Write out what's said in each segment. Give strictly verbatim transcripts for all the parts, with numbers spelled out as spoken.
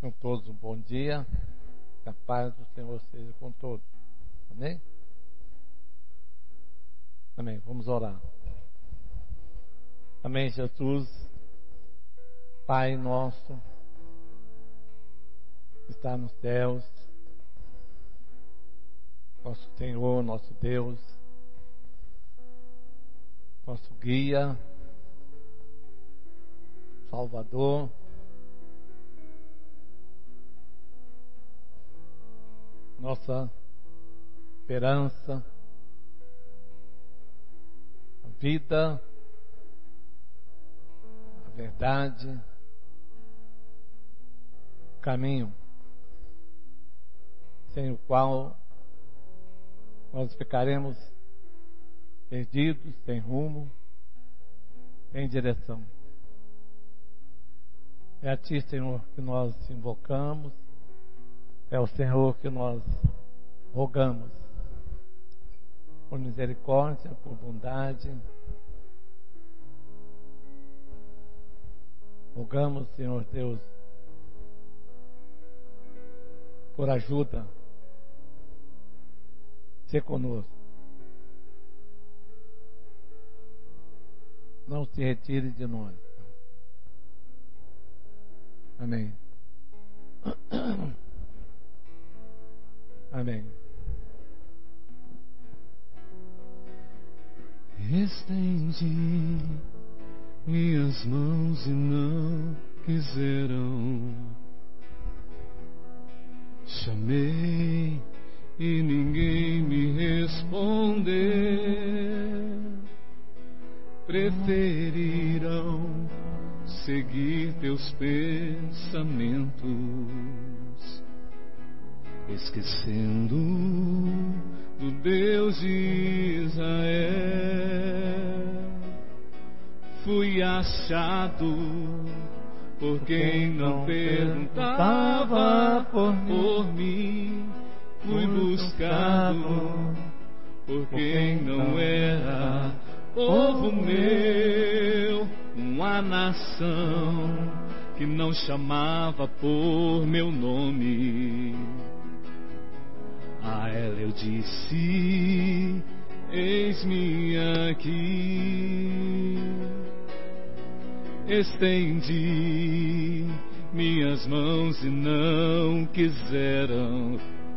Com todos um bom dia, que a paz do Senhor seja com todos. Amém? Amém, vamos orar. Amém, Jesus, Pai nosso, que está nos céus, nosso Senhor, nosso Deus, nosso guia, Salvador, nossa esperança, a vida, a verdade, o caminho, sem o qual nós ficaremos perdidos, sem rumo, sem direção. É a Ti, Senhor, que nós invocamos, é o Senhor que nós rogamos, por misericórdia, por bondade. Rogamos, Senhor Deus, por ajuda. Se conosco. Não se retire de nós. Amém. Amém. Estendi minhas mãos e não quiseram. Chamei e ninguém me respondeu. Preferiram seguir teus pensamentos, esquecendo do Deus de Israel. Fui achado por quem não perguntava por mim. Fui buscado por quem não era povo meu. Uma nação que não chamava por meu nome. A ela eu disse: eis-me aqui. Estendi minhas mãos e não quiseram.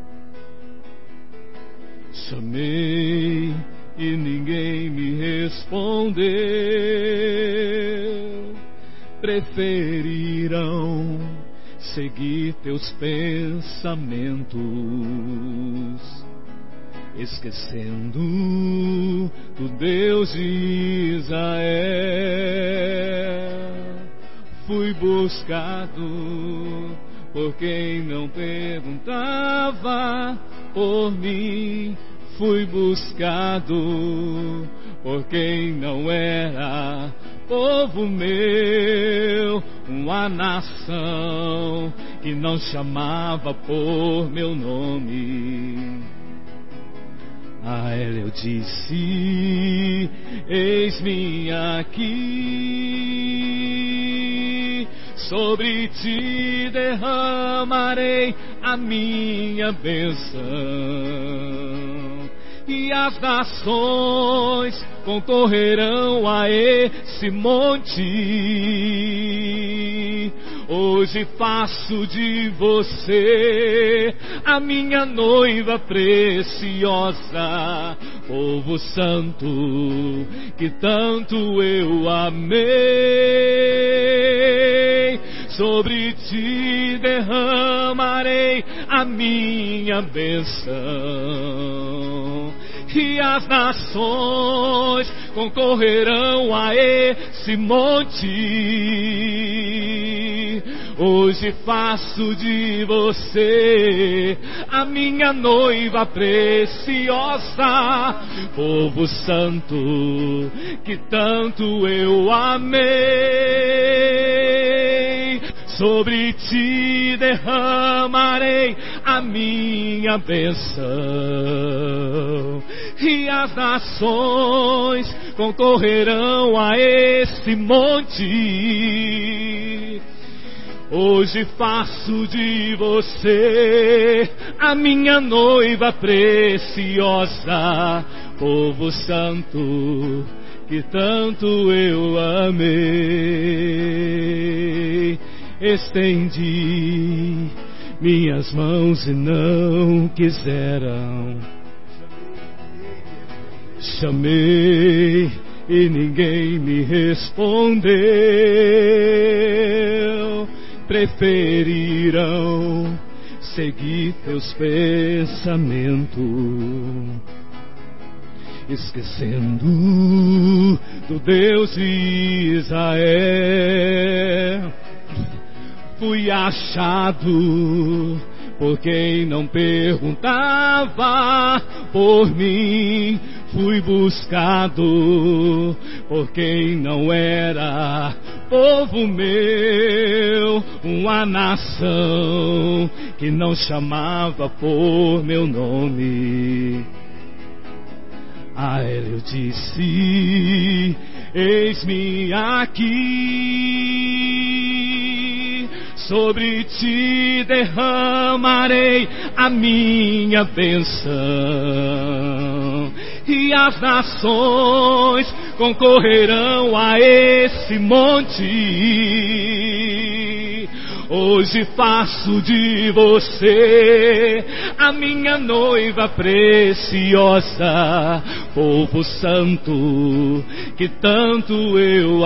Chamei e ninguém me respondeu. Preferiram seguir teus pensamentos, esquecendo do Deus de Israel. Fui buscado por quem não perguntava por mim. Fui buscado por quem não era povo meu. Uma nação que não chamava por meu nome. A ela eu disse: eis-me aqui. Sobre ti derramarei a minha bênção, e as nações concorrerão a esse monte. Hoje faço de você a minha noiva preciosa, povo santo que tanto eu amei. Sobre ti derramarei a minha bênção, e as nações concorrerão a esse monte. Hoje faço de você a minha noiva preciosa, povo santo que tanto eu amei. Sobre ti derramarei a minha bênção, e as nações concorrerão a esse monte. Hoje faço de você a minha noiva preciosa, povo santo que tanto eu amei. Estendi minhas mãos e não quiseram. Chamei e ninguém me respondeu. Preferiram seguir teus pensamentos, esquecendo do Deus de Israel. Fui achado por quem não perguntava por mim. Fui buscado por quem não era povo meu. Uma nação que não chamava por meu nome. A ela eu disse: eis-me aqui. Sobre ti derramarei a minha bênção, e as nações concorrerão a esse monte. Hoje faço de você a minha noiva preciosa, povo santo que tanto eu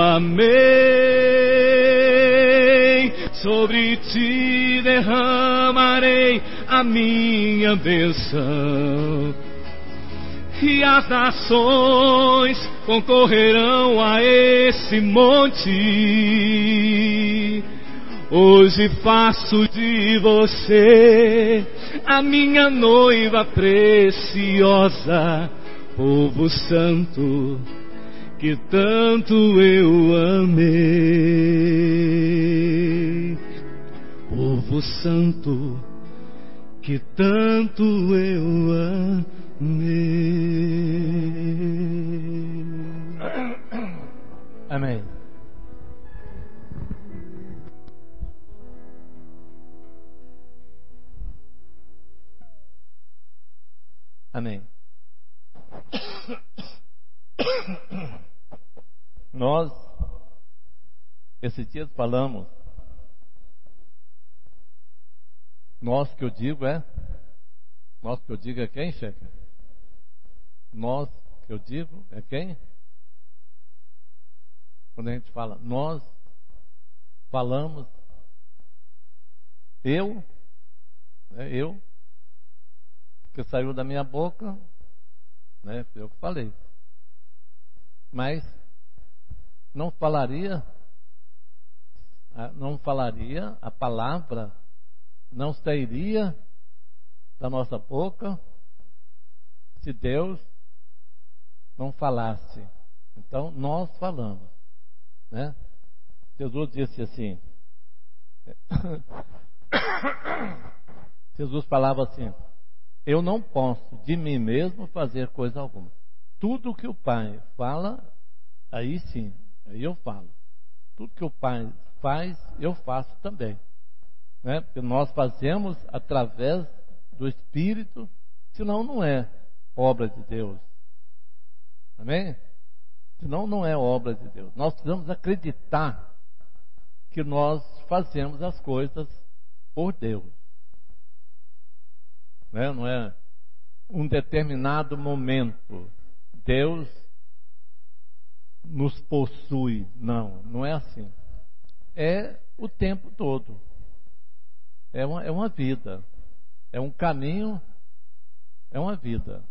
amei. Sobre ti derramarei a minha bênção, e as nações concorrerão a esse monte. Hoje faço de você a minha noiva preciosa, povo santo que tanto eu amei. Povo santo que tanto eu amei. Amém. Amém. Nós, esses dias falamos, nós que eu digo é, nós que eu digo é quem, chefe? Nós que eu digo é quem? Quando a gente fala, nós falamos, eu, né, eu, que saiu da minha boca, né, foi eu que falei. Mas não falaria, não falaria a palavra, não sairia da nossa boca se Deus não falasse. Então nós falamos, né? Jesus disse assim, Jesus falava assim: eu não posso de mim mesmo fazer coisa alguma. Tudo que o Pai fala, aí sim, aí eu falo. Tudo que o Pai faz, eu faço também, né? Porque nós fazemos através do Espírito, senão não é obra de Deus. Amém? Senão não é obra de Deus. Nós precisamos acreditar que nós fazemos as coisas por Deus, né? Não é um determinado momento Deus nos possui. Não, não é assim. É o tempo todo. É uma, é uma vida. É um caminho. É uma vida.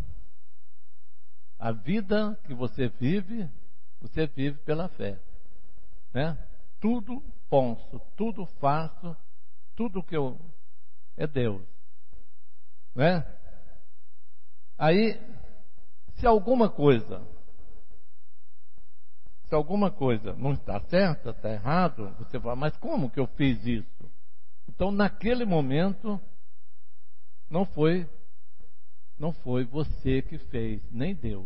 A vida que você vive, você vive pela fé, né? Tudo posso, tudo faço, tudo que eu... é Deus, né? Aí, se alguma coisa, se alguma coisa não está certa, está errado, você fala, mas como que eu fiz isso? Então, naquele momento, não foi, não foi você que fez, nem Deus,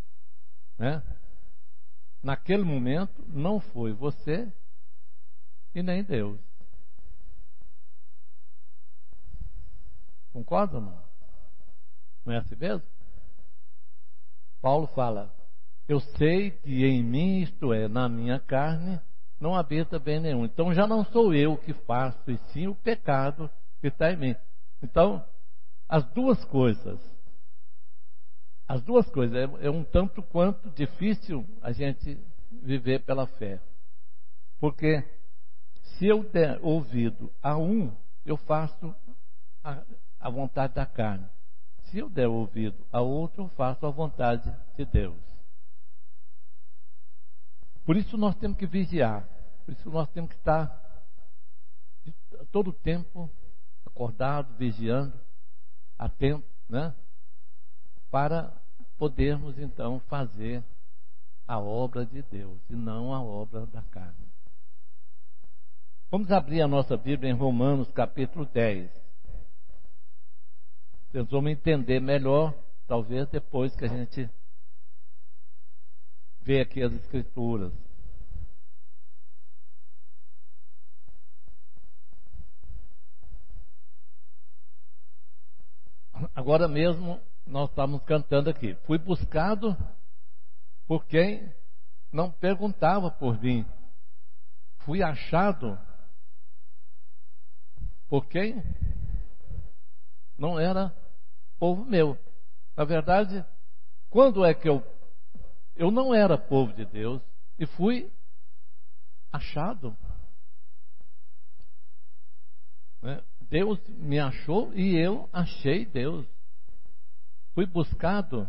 né? Naquele momento, não foi você, e nem Deus. Concorda ou não? Não é assim mesmo? Paulo fala: eu sei que em mim, isto é, na minha carne, não habita bem nenhum. Então já não sou eu que faço, e sim o pecado que está em mim. Então, as duas coisas, as duas coisas, é, é um tanto quanto difícil a gente viver pela fé. Porque se eu der ouvido a um, eu faço a, a vontade da carne. Se eu der ouvido a outro, eu faço a vontade de Deus. Por isso nós temos que vigiar. Por isso nós temos que estar todo o tempo acordado, vigiando, atento, né? Para podermos então fazer a obra de Deus e não a obra da carne. Vamos abrir a nossa Bíblia em Romanos capítulo dez. Vocês vão entender melhor, talvez depois que a gente vê aqui as Escrituras. Agora mesmo nós estamos cantando aqui: fui buscado por quem não perguntava por mim. Fui achado por quem não era povo meu. Na verdade, quando é que eu eu não era povo de Deus e fui achado, né? Deus me achou e eu achei Deus. Fui buscado.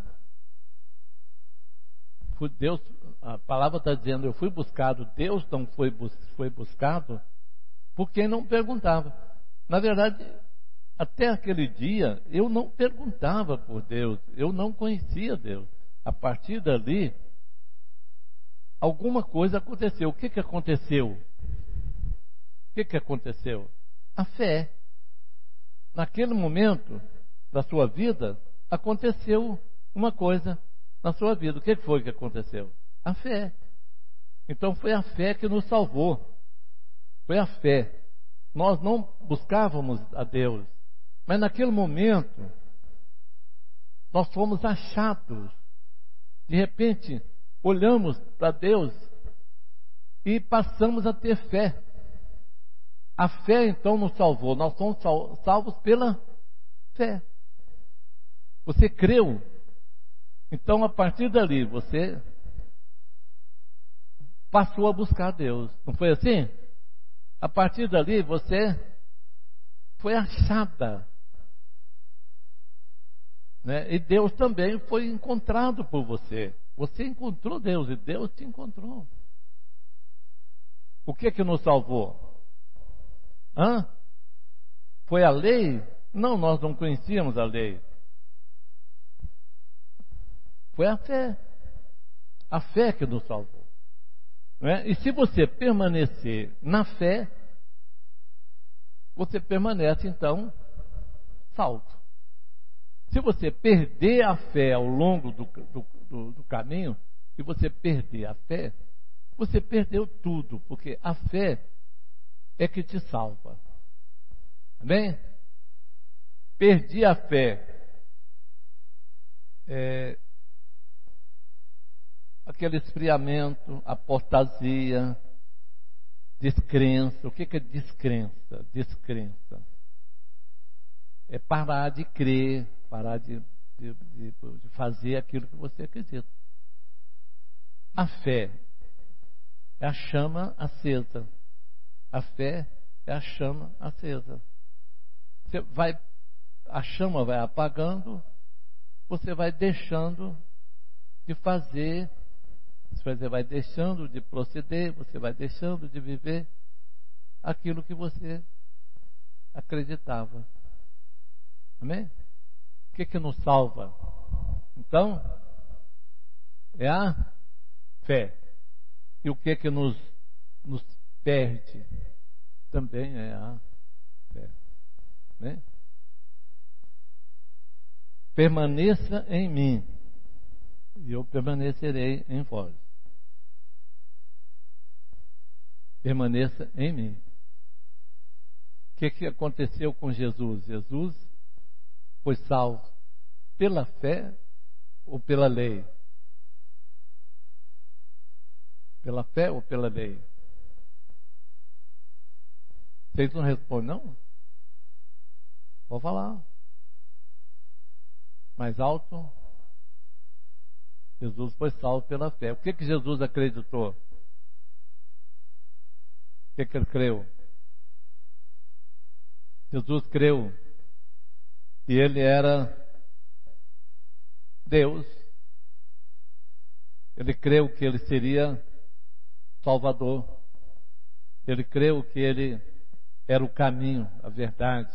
Fui Deus, a palavra está dizendo, eu fui buscado. Deus não foi, foi buscado por quem não perguntava. Na verdade, até aquele dia, eu não perguntava por Deus. Eu não conhecia Deus. A partir dali, alguma coisa aconteceu. O que que aconteceu? O que que aconteceu? A fé. Naquele momento da sua vida, aconteceu uma coisa na sua vida. O que foi que aconteceu? A fé. Então foi a fé que nos salvou. Foi a fé. Nós não buscávamos a Deus, mas naquele momento nós fomos achados. De repente, olhamos para Deus e passamos a ter fé. A fé então nos salvou. Nós somos salvos pela fé. Você creu. Então a partir dali você passou a buscar Deus. Não foi assim? A partir dali você foi achada, né? E Deus também foi encontrado por você. Você encontrou Deus e Deus te encontrou. O que que nos salvou? Hã? Foi a lei? Não, nós não conhecíamos a lei. Foi a fé. A fé que nos salvou. Não é? E se você permanecer na fé, você permanece então salvo. Se você perder a fé ao longo do, do, do, do caminho, se você perder a fé, você perdeu tudo, porque a fé é que te salva. Amém? Perdi a fé. É, aquele esfriamento, apostasia, descrença. O que é descrença? Descrença. É parar de crer, parar de, de, de, de fazer aquilo que você acredita. A fé é a chama acesa. A fé é a chama acesa. Você vai, a chama vai apagando, você vai deixando de fazer, você vai deixando de proceder, você vai deixando de viver aquilo que você acreditava. Amém? O que que nos salva? Então, é a fé. E o que que nos, nos perde? Também é a fé. Né? Permaneça em mim e eu permanecerei em vós. permaneça em mim. O que, que aconteceu com Jesus? Jesus foi salvo pela fé ou pela lei? Pela fé ou pela lei? Vocês não respondem, não? Vou falar. Mais alto. Jesus foi salvo pela fé. O que que Jesus acreditou? O que que ele creu? Jesus creu que ele era Deus. Ele creu que ele seria Salvador. Ele creu que ele era o caminho, a verdade.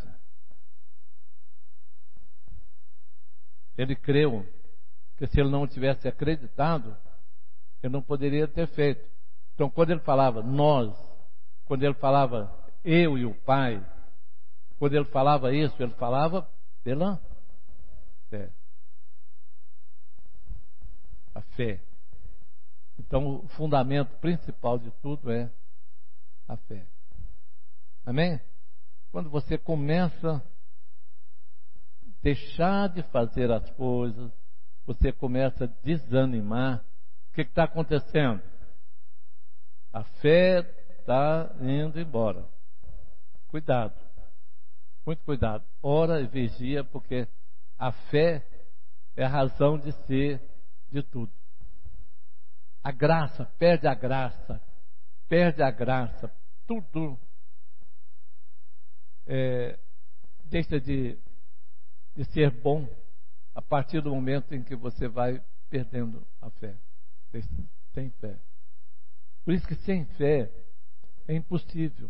Ele creu que se ele não tivesse acreditado, ele não poderia ter feito. Então, quando ele falava nós, quando ele falava eu e o Pai, quando ele falava isso, ele falava pela fé. A fé. Então, o fundamento principal de tudo é a fé. Amém? Quando você começa a deixar de fazer as coisas, você começa a desanimar, o que está acontecendo? A fé está indo embora. Cuidado. Muito cuidado. Ora e vigia, porque a fé é a razão de ser de tudo. A graça, perde a graça. Perde a graça. Tudo é, deixa de, de ser bom a partir do momento em que você vai perdendo a fé. Sem fé. Por isso que sem fé é impossível.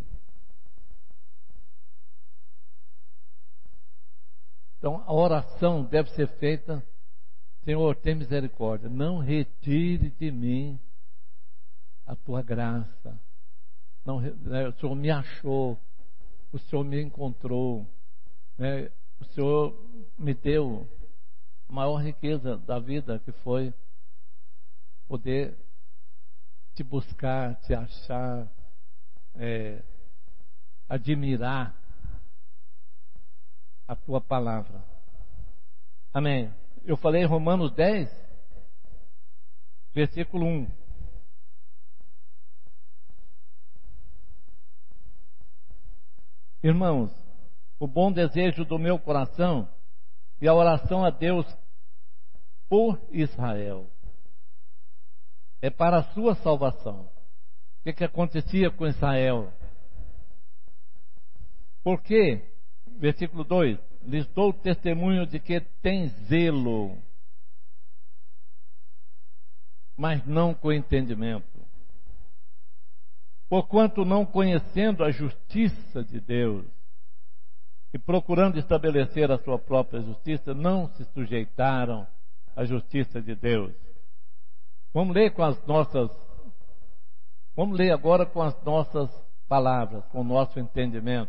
Então a oração deve ser feita: Senhor, tem misericórdia, não retire de mim a tua graça. Não, né, o Senhor me achou, o Senhor me encontrou, né, o Senhor me deu a maior riqueza da vida, que foi poder te buscar, te achar, é, admirar a tua palavra. Amém. Eu falei em Romanos dez, versículo um. Irmãos, o bom desejo do meu coração e a oração a Deus por Israel é para a sua salvação. O que, que acontecia com Israel? Porque, versículo dois, lhes dou testemunho de que tem zelo, mas não com entendimento. Porquanto não conhecendo a justiça de Deus e procurando estabelecer a sua própria justiça, não se sujeitaram à justiça de Deus. Vamos ler com as nossas, vamos ler agora com as nossas palavras, com o nosso entendimento.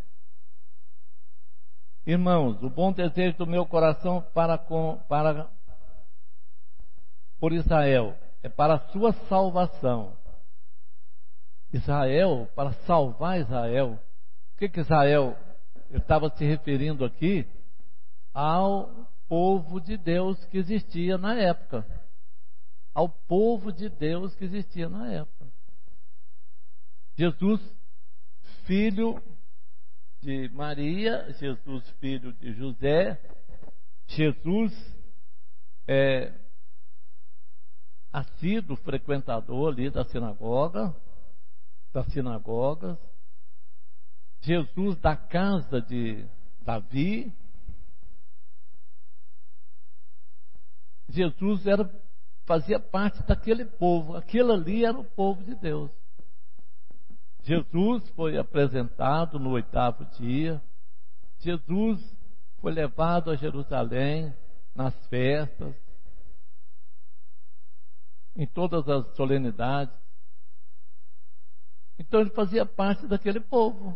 Irmãos, o bom desejo do meu coração para com, para por Israel é para a sua salvação. Israel, para salvar Israel. O que que Israel, eu estava se referindo aqui ao povo de Deus que existia na época. Ao povo de Deus que existia na época. Jesus, filho de Maria, Jesus, filho de José, Jesus é assíduo frequentador ali da sinagoga, das sinagogas, Jesus da casa de Davi. Jesus era, fazia parte daquele povo, aquele ali era o povo de Deus. Jesus foi apresentado no oitavo dia. Jesus foi levado a Jerusalém nas festas, em todas as solenidades. Então ele fazia parte daquele povo,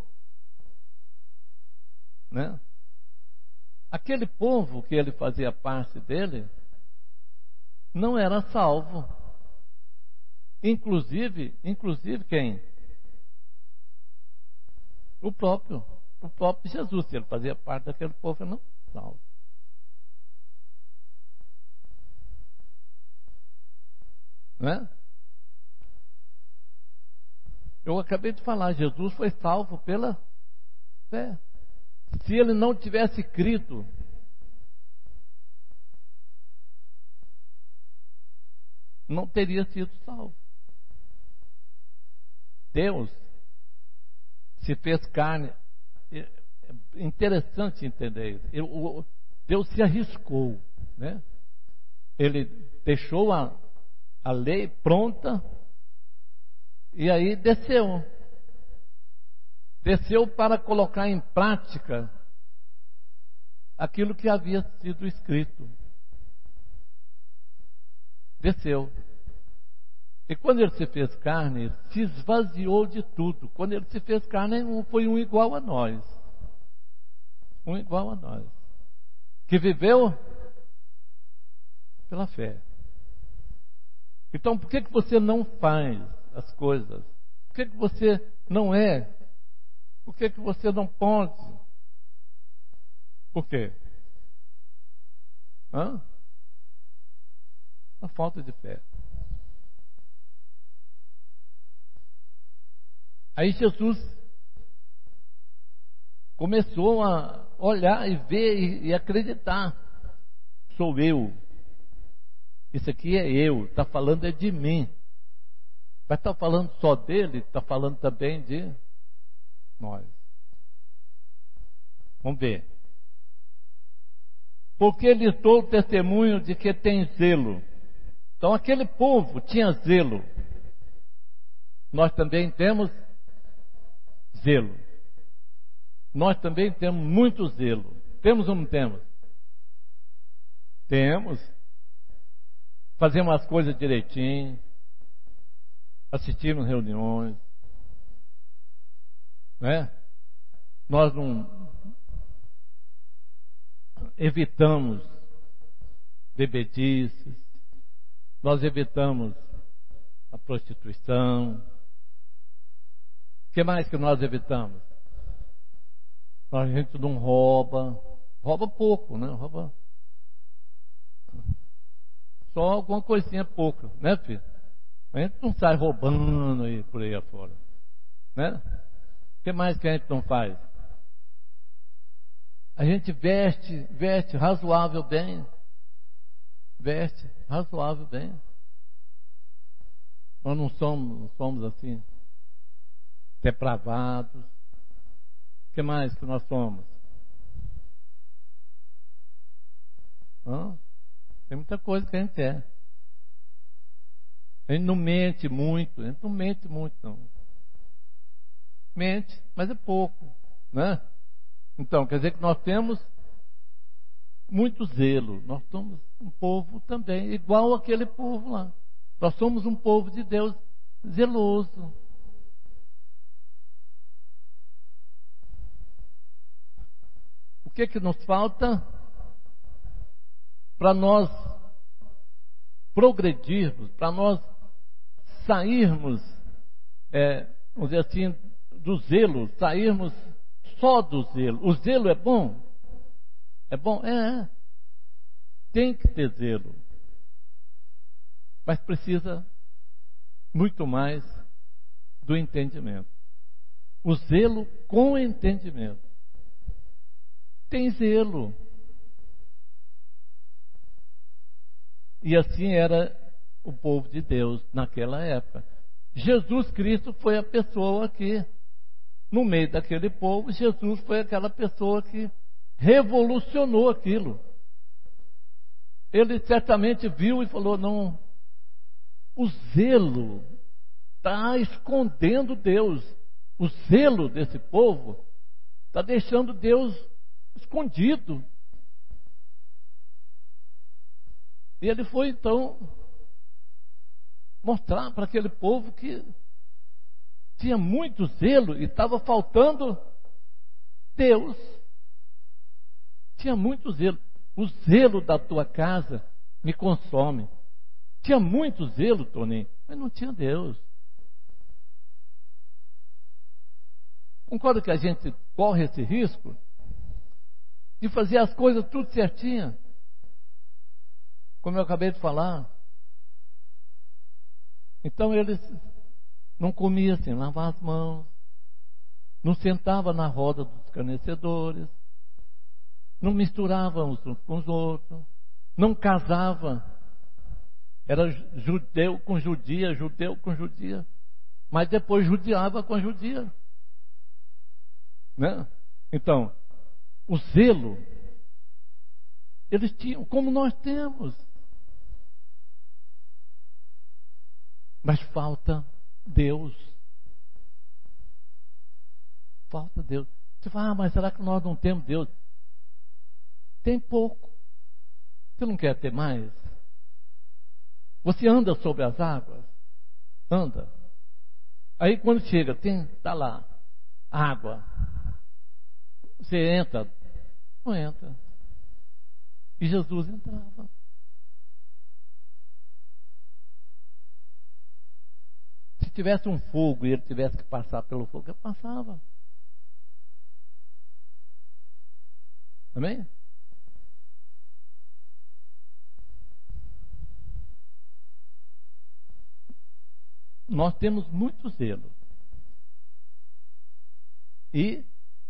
né? Aquele povo que ele fazia parte dele não era salvo. Inclusive, inclusive quem? O próprio, o próprio Jesus, se ele fazia parte daquele povo, ele não salvo. Não é? Eu acabei de falar, Jesus foi salvo pela fé. Se ele não tivesse crido, não teria sido salvo. Deus se fez carne. É interessante entender isso. Deus se arriscou, né? Ele deixou a, a lei pronta e aí desceu. Desceu para colocar em prática aquilo que havia sido escrito. Desceu. E quando ele se fez carne, ele se esvaziou de tudo. Quando ele se fez carne, foi um igual a nós. Um igual a nós. Que viveu pela fé. Então, por que, que você não faz as coisas? Por que, que você não é? Por que, que você não pode? Por quê? Hã? A falta de fé. Aí Jesus começou a olhar e ver e, e acreditar. Sou eu. Isso aqui é eu. Está falando é de mim. Mas está falando só dele? Está falando também de nós. Vamos ver. Porque lhes dou o testemunho de que tem zelo. Então aquele povo tinha zelo. Nós também temos zelo. Nós também temos muito zelo. Temos ou não temos? Temos. Fazemos as coisas direitinho. Assistimos reuniões. Né? Nós não evitamos bebedices. Nós evitamos a prostituição. O que mais que nós evitamos? A gente não rouba. Rouba pouco, né? Rouba só alguma coisinha pouca, né, filho? A gente não sai roubando aí por aí afora, né? O que mais que a gente não faz? A gente veste, veste razoável bem. Veste razoável bem. Nós não somos, não somos assim depravados. O que mais que nós somos? Hã? Tem muita coisa que a gente é. A gente não mente muito. A gente não mente muito, não. Mente, mas é pouco, né? Então, quer dizer que nós temos muito zelo. Nós somos um povo também, igual aquele povo lá. Nós somos um povo de Deus zeloso. O que que nos falta para nós progredirmos, para nós sairmos, é, vamos dizer assim, do zelo, sairmos só do zelo? O zelo é bom? É bom? É, é. Tem que ter zelo. Mas precisa muito mais do entendimento. O zelo com entendimento. Tem zelo. E assim era o povo de Deus naquela época. Jesus Cristo foi a pessoa que, no meio daquele povo, Jesus foi aquela pessoa que revolucionou aquilo. Ele certamente viu e falou: não, o zelo está escondendo Deus. O zelo desse povo está deixando Deus escondido. E ele foi então mostrar para aquele povo que tinha muito zelo e estava faltando Deus. Tinha muito zelo. O zelo da tua casa me consome. Tinha muito zelo, Toninho, mas não tinha Deus. Concorda que a gente corre esse risco de fazer as coisas tudo certinho? Como eu acabei de falar. Então eles não comiam sem lavar as mãos, não sentavam na roda dos escarnecedores, não misturavam uns com os outros, não casavam. Era judeu com judia, judeu com judia, mas depois judiava com a judia. Né? Então, o zelo, eles tinham, como nós temos. Mas falta Deus. Falta Deus. Você fala, ah, mas será que nós não temos Deus? Tem pouco. Você não quer ter mais? Você anda sobre as águas? Anda. Aí quando chega, tem, tá lá, água. Você entra? Não entra. E Jesus entrava. Se tivesse um fogo e ele tivesse que passar pelo fogo, ele passava. Amém? Nós temos muito zelo. E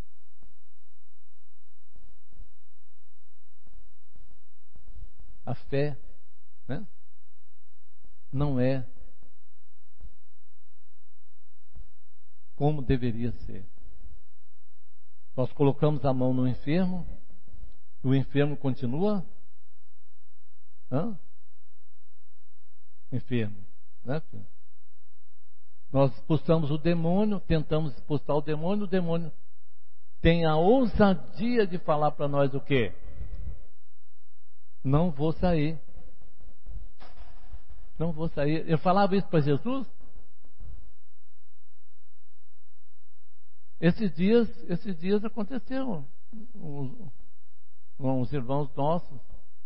a fé, né, não é como deveria ser. Nós colocamos a mão no enfermo, o enfermo continua hã? enfermo, né, filho? Nós expulsamos o demônio, tentamos expulsar o demônio, o demônio tem a ousadia de falar para nós o quê? Não vou sair. Não vou sair. Eu falava isso para Jesus. Esses dias, esses dias aconteceu. Uns, uns irmãos nossos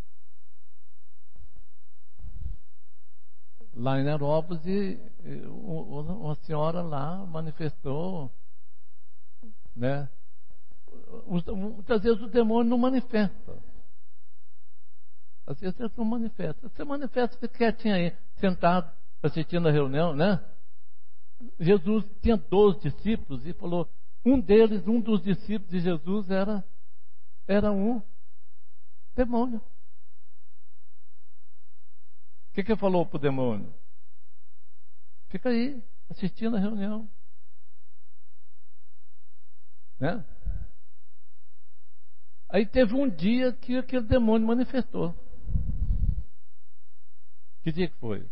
lá em Aerópolis, e uma senhora lá manifestou, né? Muitas vezes o demônio não manifesta. Às vezes ele não manifesta. Você manifesta, fica quietinho aí, sentado, assistindo a reunião, né? Jesus tinha doze discípulos e falou, um deles, um dos discípulos de Jesus era, era um demônio. O que que ele falou para o demônio? Fica aí, assistindo a reunião. Né? Aí teve um dia que aquele demônio manifestou. Que dia que foi?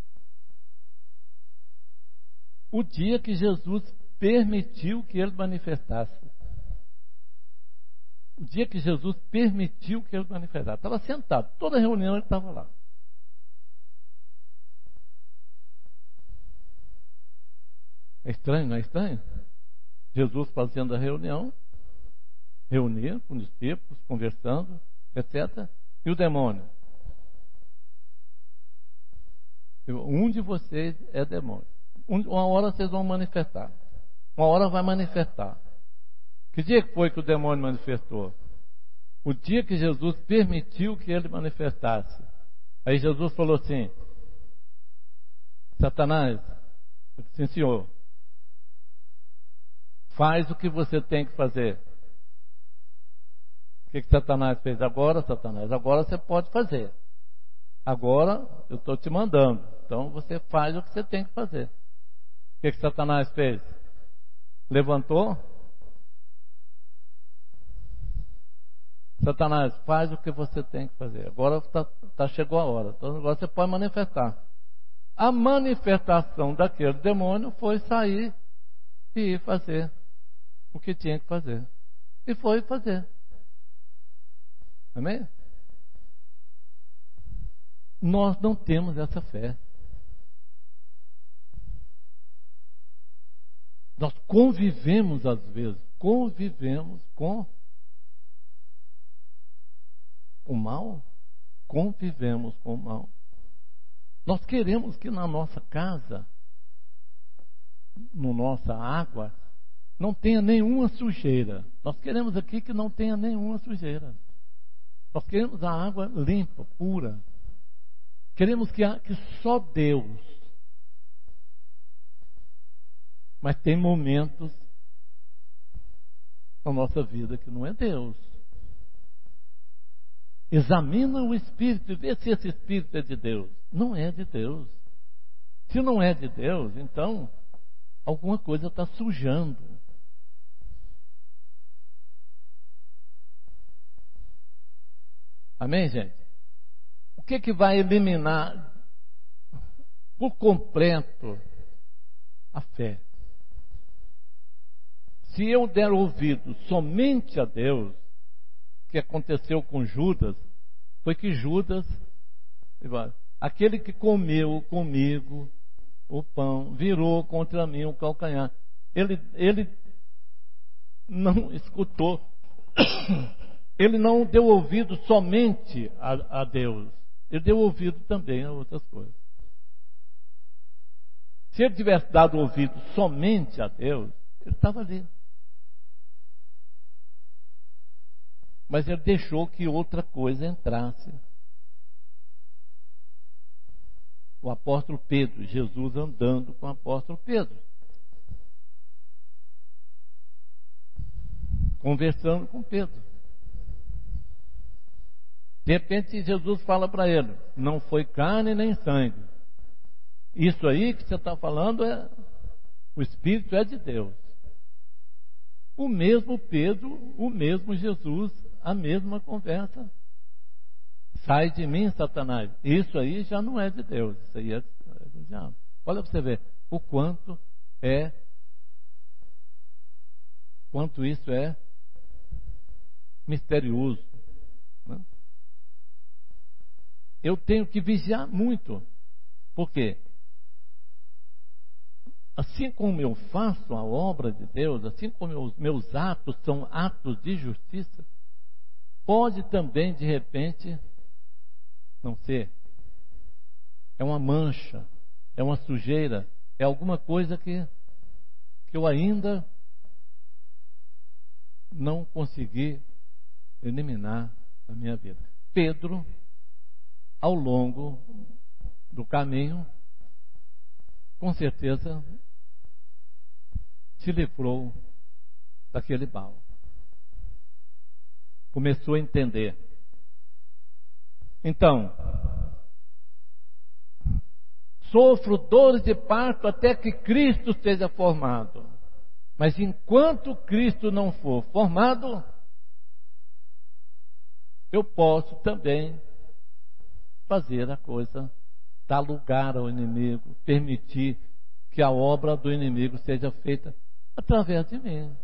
O dia que Jesus permitiu que ele manifestasse. O dia que Jesus permitiu que ele manifestasse. Estava sentado, toda a reunião ele estava lá. É estranho, não é estranho? Jesus fazendo a reunião, reunia com os discípulos, conversando, etcétera. E o demônio? Um de vocês é demônio. Uma hora vocês vão manifestar. Uma hora vai manifestar. Que dia que foi que o demônio manifestou? O dia que Jesus permitiu que ele manifestasse. Aí Jesus falou assim, Satanás, eu disse, sim, senhor, faz o que você tem que fazer. O que que Satanás fez? Agora, Satanás, agora você pode fazer. Agora eu estou te mandando. Então você faz o que você tem que fazer. O que que Satanás fez? Levantou. Satanás, faz o que você tem que fazer. Agora tá, tá, chegou a hora. Então agora você pode manifestar. A manifestação daquele demônio foi sair e ir fazer o que tinha que fazer. E foi fazer. Amém? Nós não temos essa fé. Nós convivemos às vezes, convivemos com o mal, convivemos com o mal. Nós queremos que na nossa casa, na nossa água, não tenha nenhuma sujeira. Nós queremos aqui que não tenha nenhuma sujeira. Nós queremos a água limpa, pura. Queremos que, que só Deus. Mas tem momentos na nossa vida que não é Deus. Examina o Espírito e vê se esse Espírito é de Deus. Não é de Deus. Se não é de Deus, então alguma coisa está sujando. Amém, gente? O que, que vai eliminar por completo a fé? Se eu der ouvido somente a Deus, o que aconteceu com Judas foi que Judas, aquele que comeu comigo o pão, virou contra mim o calcanhar. Ele, ele não escutou, ele não deu ouvido somente a, a Deus, ele deu ouvido também a outras coisas. Se ele tivesse dado ouvido somente a Deus, ele estava ali. Mas ele deixou que outra coisa entrasse. O apóstolo Pedro, Jesus andando com o apóstolo Pedro, conversando com Pedro. De repente Jesus fala para ele: não foi carne nem sangue. Isso aí que você está falando é o Espírito é de Deus. O mesmo Pedro, o mesmo Jesus, a mesma conversa. Sai de mim, Satanás. Isso aí já não é de Deus. Isso aí é do diabo. Olha para você ver o quanto é, quanto isso é misterioso. Né? Eu tenho que vigiar muito. Por quê? Assim como eu faço a obra de Deus, assim como os meus atos são atos de justiça, pode também, de repente, não ser. É uma mancha, é uma sujeira, é alguma coisa que, que eu ainda não consegui eliminar da minha vida. Pedro, ao longo do caminho, com certeza, se livrou daquele mal. Começou a entender. Então, sofro dores de parto até que Cristo seja formado. Mas enquanto Cristo não for formado, eu posso também fazer a coisa, dar lugar ao inimigo, permitir que a obra do inimigo seja feita através de mim.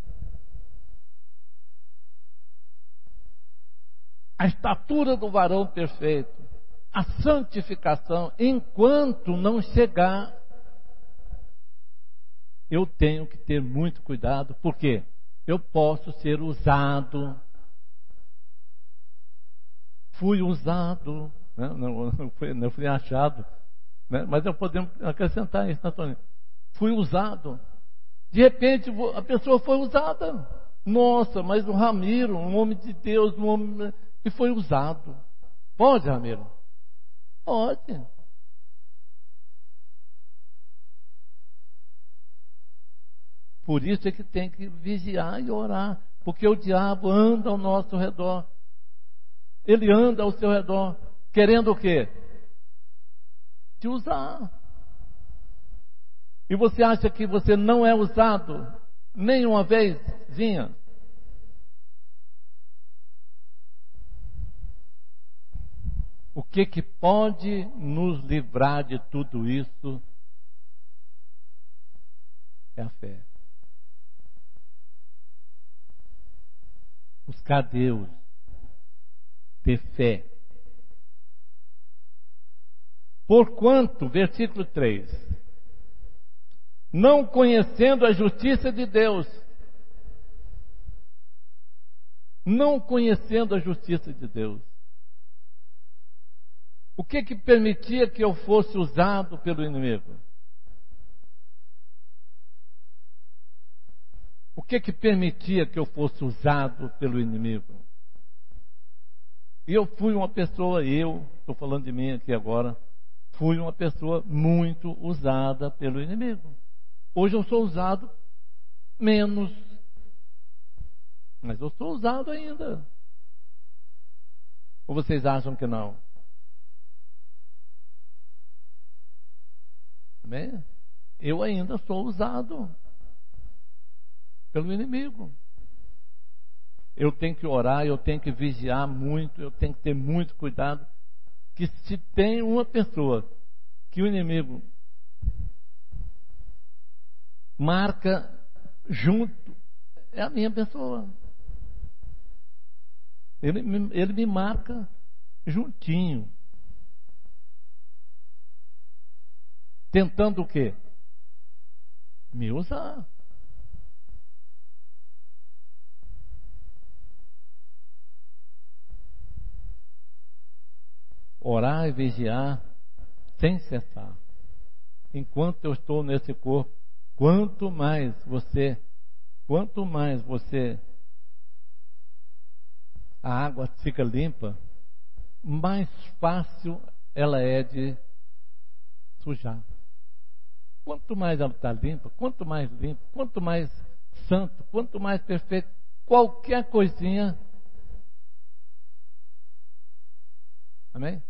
A estatura do varão perfeito, a santificação, enquanto não chegar, eu tenho que ter muito cuidado, porque eu posso ser usado. Fui usado, né? não, não, fui, não fui achado, né? Mas eu podemos acrescentar isso, Antônio. Fui usado. De repente a pessoa foi usada. Nossa, mas o Ramiro, um homem de Deus, um homem... e foi usado. Pode, Ramiro? Pode. Por isso é que tem que vigiar e orar, porque o diabo anda ao nosso redor. Ele anda ao seu redor, querendo o quê? Te usar. E você acha que você não é usado nenhuma vezinha? O que que pode nos livrar de tudo isso é a fé. Buscar Deus, ter fé. Porquanto, versículo três, não conhecendo a justiça de Deus, não conhecendo a justiça de Deus, o que que permitia que eu fosse usado pelo inimigo? O que que permitia que eu fosse usado pelo inimigo? E eu fui uma pessoa, eu, estou falando de mim aqui agora, fui uma pessoa muito usada pelo inimigo. Hoje eu sou usado menos, mas eu sou usado ainda. Ou vocês acham que não? Amém? Eu ainda sou usado pelo inimigo. Eu tenho que orar, eu tenho que vigiar muito, eu tenho que ter muito cuidado. Que se tem uma pessoa que o inimigo marca junto, é a minha pessoa. Ele, ele me marca juntinho. Tentando o quê? Me usar. Orar e vigiar sem cessar. Enquanto eu estou nesse corpo, quanto mais você, quanto mais você, a água fica limpa, mais fácil ela é de sujar. Quanto mais ela está limpa, quanto mais limpa, quanto mais santo, quanto mais perfeito, qualquer coisinha. Amém?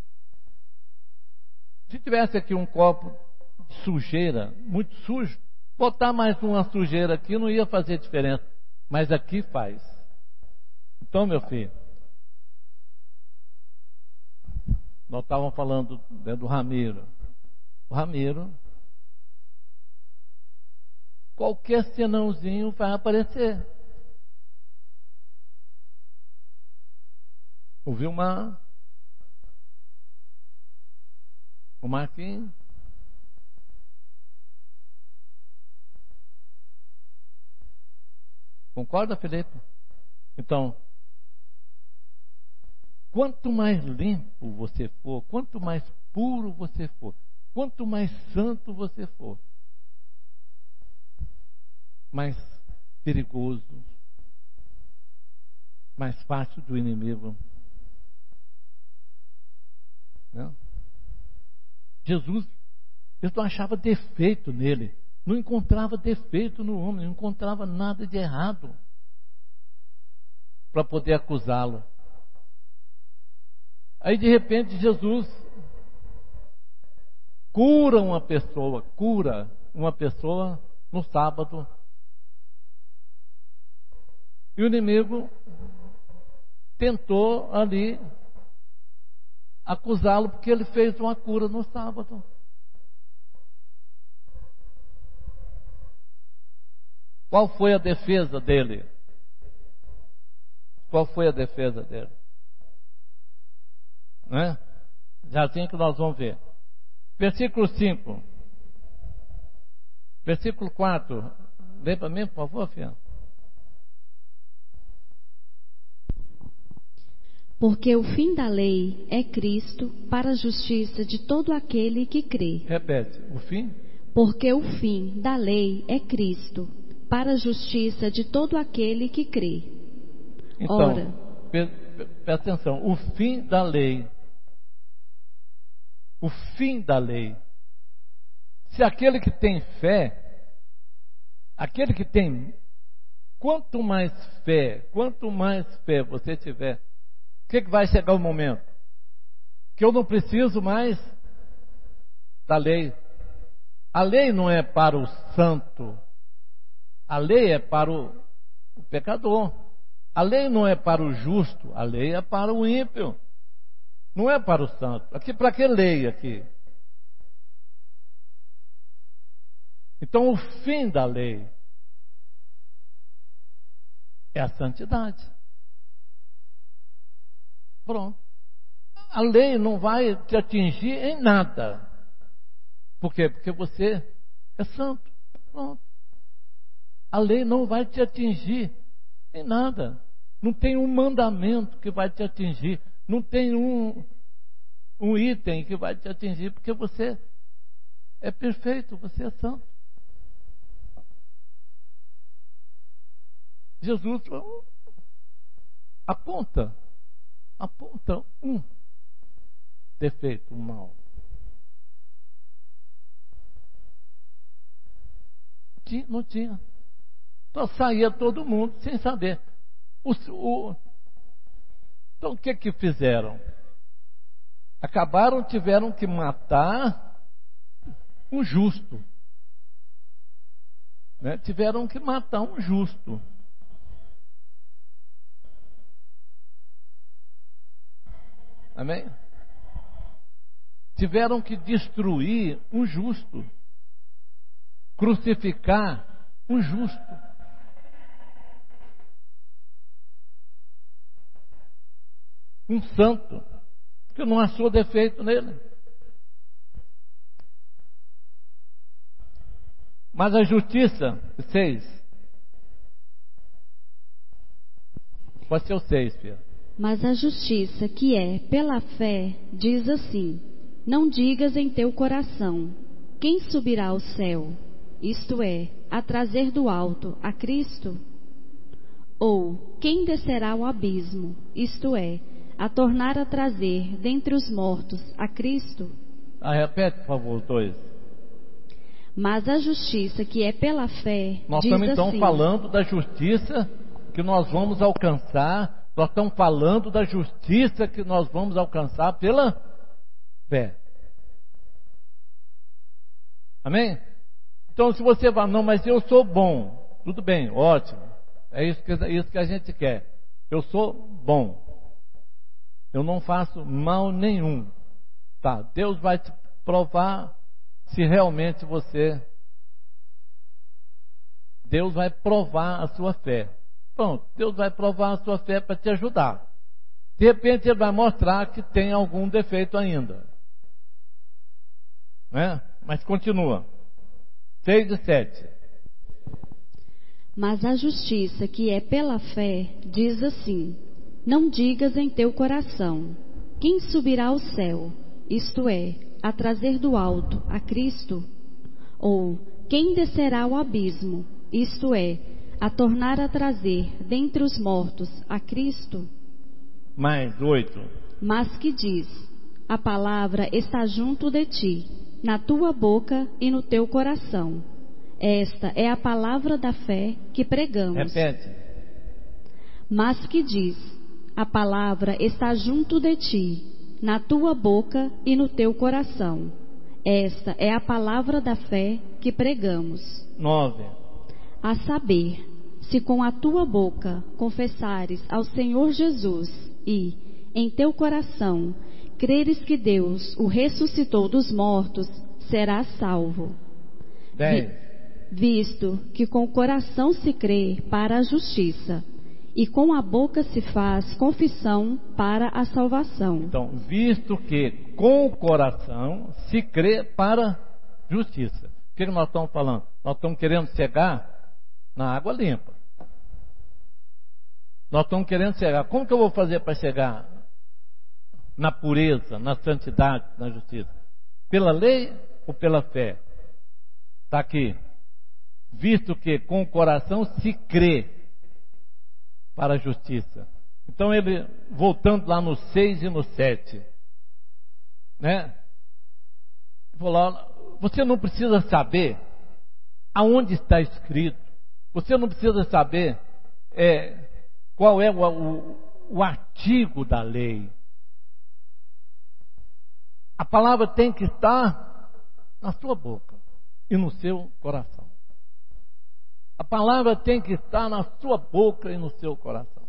Se tivesse aqui um copo de sujeira, muito sujo, botar mais uma sujeira aqui não ia fazer diferença. Mas aqui faz. Então, meu filho, nós estávamos falando né, do Ramiro. O Ramiro, qualquer senãozinho vai aparecer. O Vilmar, o Marquinhos, concorda, Felipe? Então, quanto mais limpo você for, quanto mais puro você for, quanto mais santo você for, mais perigoso, mais fácil do inimigo. Não? Jesus, eu não achava defeito nele, não encontrava defeito no homem, não encontrava nada de errado para poder acusá-lo. Aí de repente Jesus cura uma pessoa, cura uma pessoa no sábado. E o inimigo tentou ali acusá-lo porque ele fez uma cura no sábado. Qual foi a defesa dele? Qual foi a defesa dele? Né? Já assim que nós vamos ver. Versículo cinco. Versículo quatro. Lê para mim, por favor, filha. Porque o fim da lei é Cristo para a justiça de todo aquele que crê. Repete, o fim? Porque o fim da lei é Cristo para a justiça de todo aquele que crê. Então, Ora, presta atenção, o fim da lei. O fim da lei. Se aquele que tem fé, aquele que tem, quanto mais fé, quanto mais fé você tiver, o que, que vai chegar o momento? Que eu não preciso mais da lei. A lei não é para o santo. A lei é para o, o pecador. A lei não é para o justo. A lei é para o ímpio. Não é para o santo. Aqui, para que lei aqui? Então o fim da lei é a santidade. Pronto. A lei não vai te atingir em nada. Por quê? Porque você é santo. Pronto. A lei não vai te atingir em nada. Não tem um mandamento que vai te atingir. Não tem um, um item que vai te atingir. Porque você é perfeito, você é santo. Jesus aponta, aponta um defeito, um mal. Não tinha. Só saía todo mundo sem saber. O, o, então o que que fizeram? Acabaram, tiveram que matar um justo. Né? Tiveram que matar um justo. Amém? Tiveram que destruir um justo. Crucificar um justo. Um santo, que não achou defeito nele. Mas a justiça, seis. Pode ser o seis, filho. Mas a justiça que é pela fé diz assim: não digas em teu coração, quem subirá ao céu, isto é, a trazer do alto a Cristo? Ou quem descerá ao abismo, isto é, a tornar a trazer dentre os mortos a Cristo? Ah, repete, por favor, os dois. Mas a justiça que é pela fé nós diz estamos então assim, falando da justiça que nós vamos alcançar. Nós estamos falando da justiça que nós vamos alcançar pela fé. Amém? Então se você fala, não, mas eu sou bom. Tudo bem, ótimo. É isso que, é isso que a gente quer. Eu sou bom. Eu não faço mal nenhum. Tá, Deus vai te provar se realmente você... Deus vai provar a sua fé. Pronto, Deus vai provar a sua fé para te ajudar. De repente Ele vai mostrar que tem algum defeito ainda. Né? Mas continua. seis e sete. Mas a justiça que é pela fé diz assim: não digas em teu coração, quem subirá ao céu, isto é, a trazer do alto a Cristo? Ou quem descerá ao abismo, isto é, a tornar a trazer dentre os mortos a Cristo? Mais oito. Mas que diz: a palavra está junto de ti, na tua boca e no teu coração. Esta é a palavra da fé que pregamos. Repete. Mas que diz: a palavra está junto de ti, na tua boca e no teu coração. Esta é a palavra da fé que pregamos. Nove. A saber, se com a tua boca confessares ao Senhor Jesus e, em teu coração, creres que Deus o ressuscitou dos mortos, serás salvo. Dez. Visto que com o coração se crê para a justiça, e com a boca se faz confissão para a salvação. Então, visto que com o coração se crê para a justiça. O que nós estamos falando? Nós estamos querendo chegar na água limpa. Nós estamos querendo chegar. Como que eu vou fazer para chegar na pureza, na santidade, na justiça? Pela lei ou pela fé? Está aqui. Visto que com o coração se crê para a justiça. Então ele, voltando lá no seis e no sete, né? Falou, você não precisa saber aonde está escrito. Você não precisa saber é, qual é o, o, o artigo da lei. A palavra tem que estar na sua boca e no seu coração. A palavra tem que estar na sua boca e no seu coração.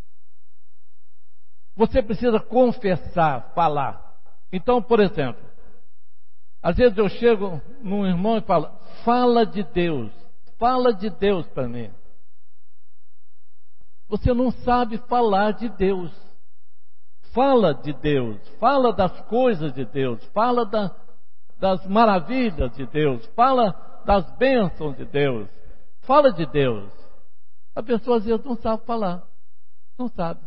Você precisa confessar, falar. Então, por exemplo, às vezes eu chego num irmão e falo, fala de Deus, fala de Deus para mim. Você não sabe falar de Deus. Fala de Deus, fala das coisas de Deus, fala da, das maravilhas de Deus, fala das bênçãos de Deus. Fala de Deus. A pessoa às vezes não sabe falar. Não sabe.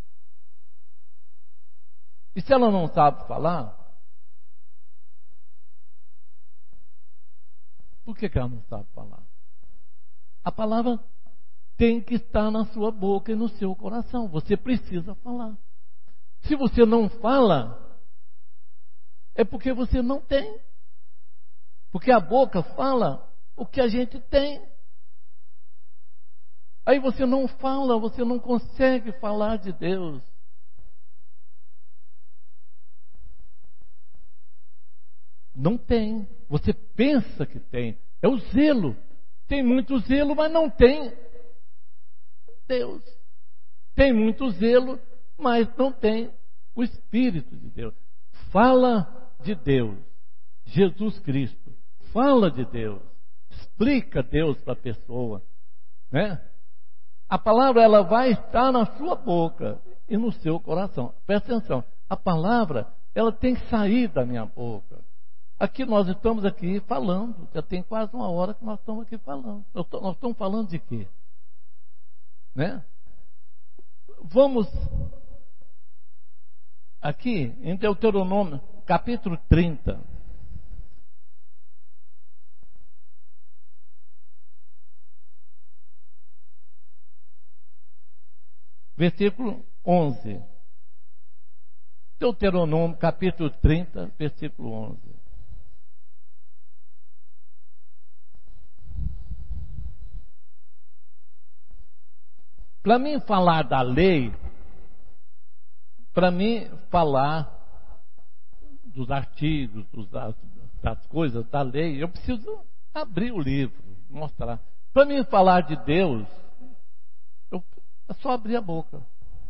E se ela não sabe falar, por que que ela não sabe falar? A palavra tem que estar na sua boca e no seu coração. Você precisa falar. Se você não fala, é porque você não tem. Porque a boca fala o que a gente tem. Aí você não fala, você não consegue falar de Deus. Não tem. Você pensa que tem. É o zelo. Tem muito zelo, mas não tem Deus. Tem muito zelo, mas não tem o Espírito de Deus. Fala de Deus. Jesus Cristo. Fala de Deus. Explica Deus para a pessoa. Né? A palavra ela vai estar na sua boca e no seu coração. Presta atenção. A palavra ela tem que sair da minha boca. Aqui nós estamos aqui falando, já tem quase uma hora que nós estamos aqui falando. Nós estamos falando de quê? Né? Vamos aqui em Deuteronômio, capítulo trinta. Versículo onze. Deuteronômio, capítulo trinta, versículo onze. Para mim falar da lei, para mim falar dos artigos, dos, das, das coisas da lei, eu preciso abrir o livro, mostrar. Para mim falar de Deus, eu, é só abrir a boca.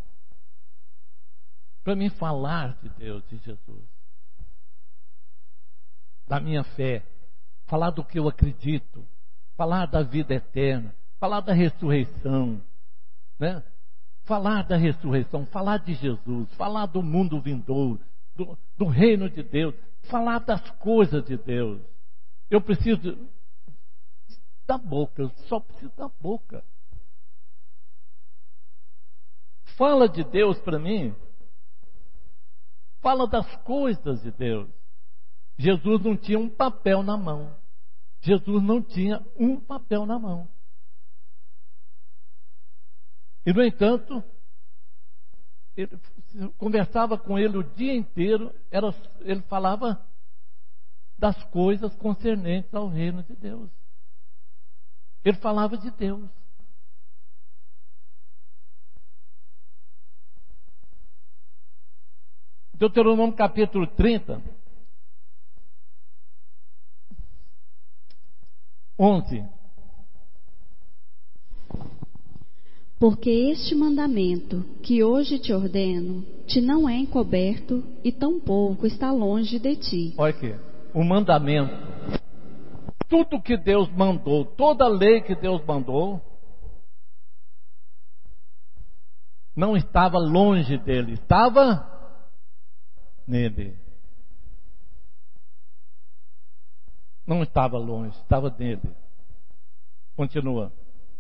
Para mim falar de Deus, de Jesus, da minha fé, falar do que eu acredito, falar da vida eterna, falar da ressurreição, né? Falar da ressurreição, falar de Jesus, falar do mundo vindouro, do, do reino de Deus, falar das coisas de Deus. Eu preciso da boca, eu só preciso da boca. Fala de Deus para mim. Fala das coisas de Deus. Jesus não tinha um papel na mão. Jesus não tinha um papel na mão. E, no entanto, ele conversava com ele o dia inteiro, era, ele falava das coisas concernentes ao reino de Deus. Ele falava de Deus. Deuteronômio capítulo trinta, onze. Porque este mandamento que hoje te ordeno te não é encoberto e tampouco está longe de ti. Olha aqui, o mandamento, tudo que Deus mandou, toda a lei que Deus mandou, não estava longe dele, estava nele. Não estava longe, estava nele. Continua.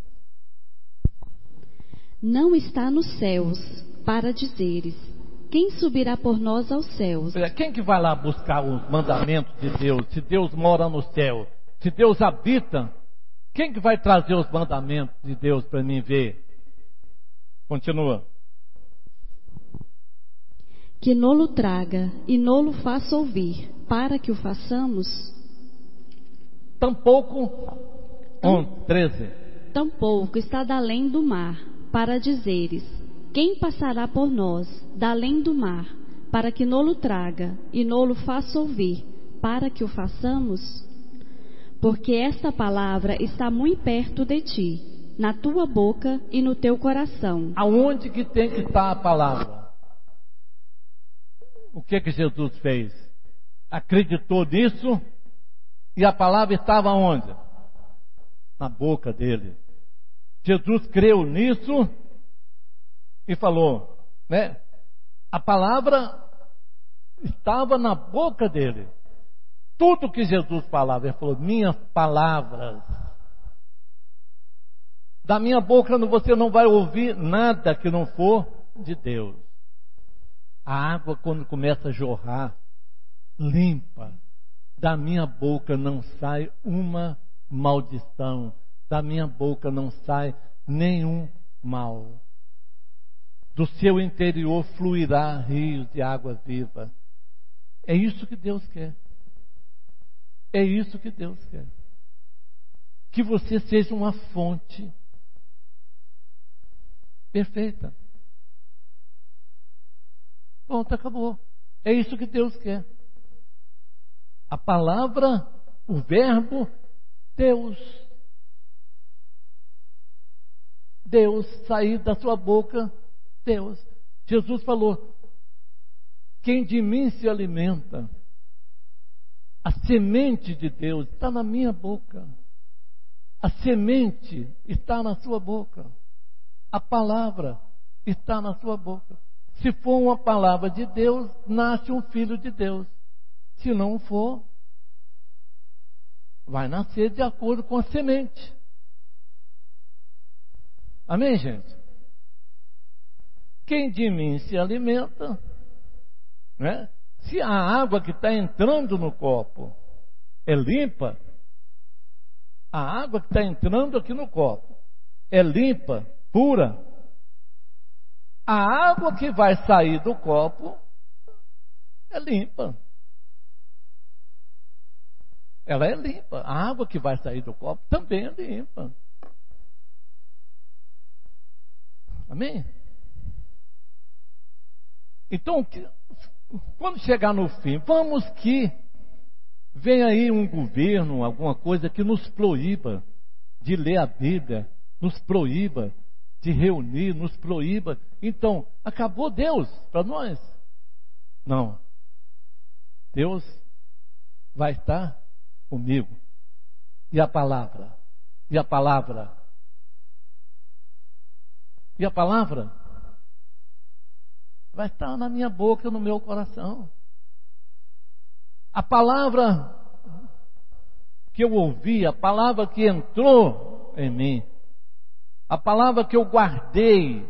Não está nos céus, para dizeres, quem subirá por nós aos céus? Quem que vai lá buscar os mandamentos de Deus? Se Deus mora no céu, se Deus habita, quem que vai trazer os mandamentos de Deus para mim ver? Continua. Que nolo traga e nolo faça ouvir, para que o façamos? Tampouco, um, treze. Tampouco está da além do mar, para dizeres, quem passará por nós, da além do mar, para que nolo traga e nolo faça ouvir, para que o façamos? Porque esta palavra está muito perto de ti, na tua boca e no teu coração. Aonde que tem que estar a palavra? O que que Jesus fez? Acreditou nisso e a palavra estava onde? Na boca dele. Jesus creu nisso e falou, né? A palavra estava na boca dele. Tudo que Jesus falava, ele falou, minhas palavras. Da minha boca você não vai ouvir nada que não for de Deus. A água, quando começa a jorrar, limpa. Da minha boca não sai uma maldição. Da minha boca não sai nenhum mal. Do seu interior fluirá rios de água viva. É isso que Deus quer. É isso que Deus quer. Que você seja uma fonte perfeita. Pronto, acabou. É isso que Deus quer. A palavra, o verbo, Deus. Deus sair da sua boca, Deus. Jesus falou: quem de mim se alimenta, a semente de Deus está na minha boca. A semente está na sua boca. A palavra está na sua boca. Se for uma palavra de Deus, nasce um filho de Deus. Se não for, vai nascer de acordo com a semente. Amém, gente? Quem de mim se alimenta, né? Se a água que está entrando no copo é limpa, a água que está entrando aqui no copo é limpa, pura, a água que vai sair do copo é limpa. Ela é limpa. A água que vai sair do copo também é limpa. Amém? Então, quando chegar no fim, vamos que vem aí um governo, alguma coisa que nos proíba de ler a Bíblia, nos proíba de reunir, nos proíba. Então, acabou Deus para nós? Não. Deus vai estar comigo. E a palavra? E a palavra? E a palavra vai estar na minha boca, no meu coração. A palavra que eu ouvi, a palavra que entrou em mim, a palavra que eu guardei,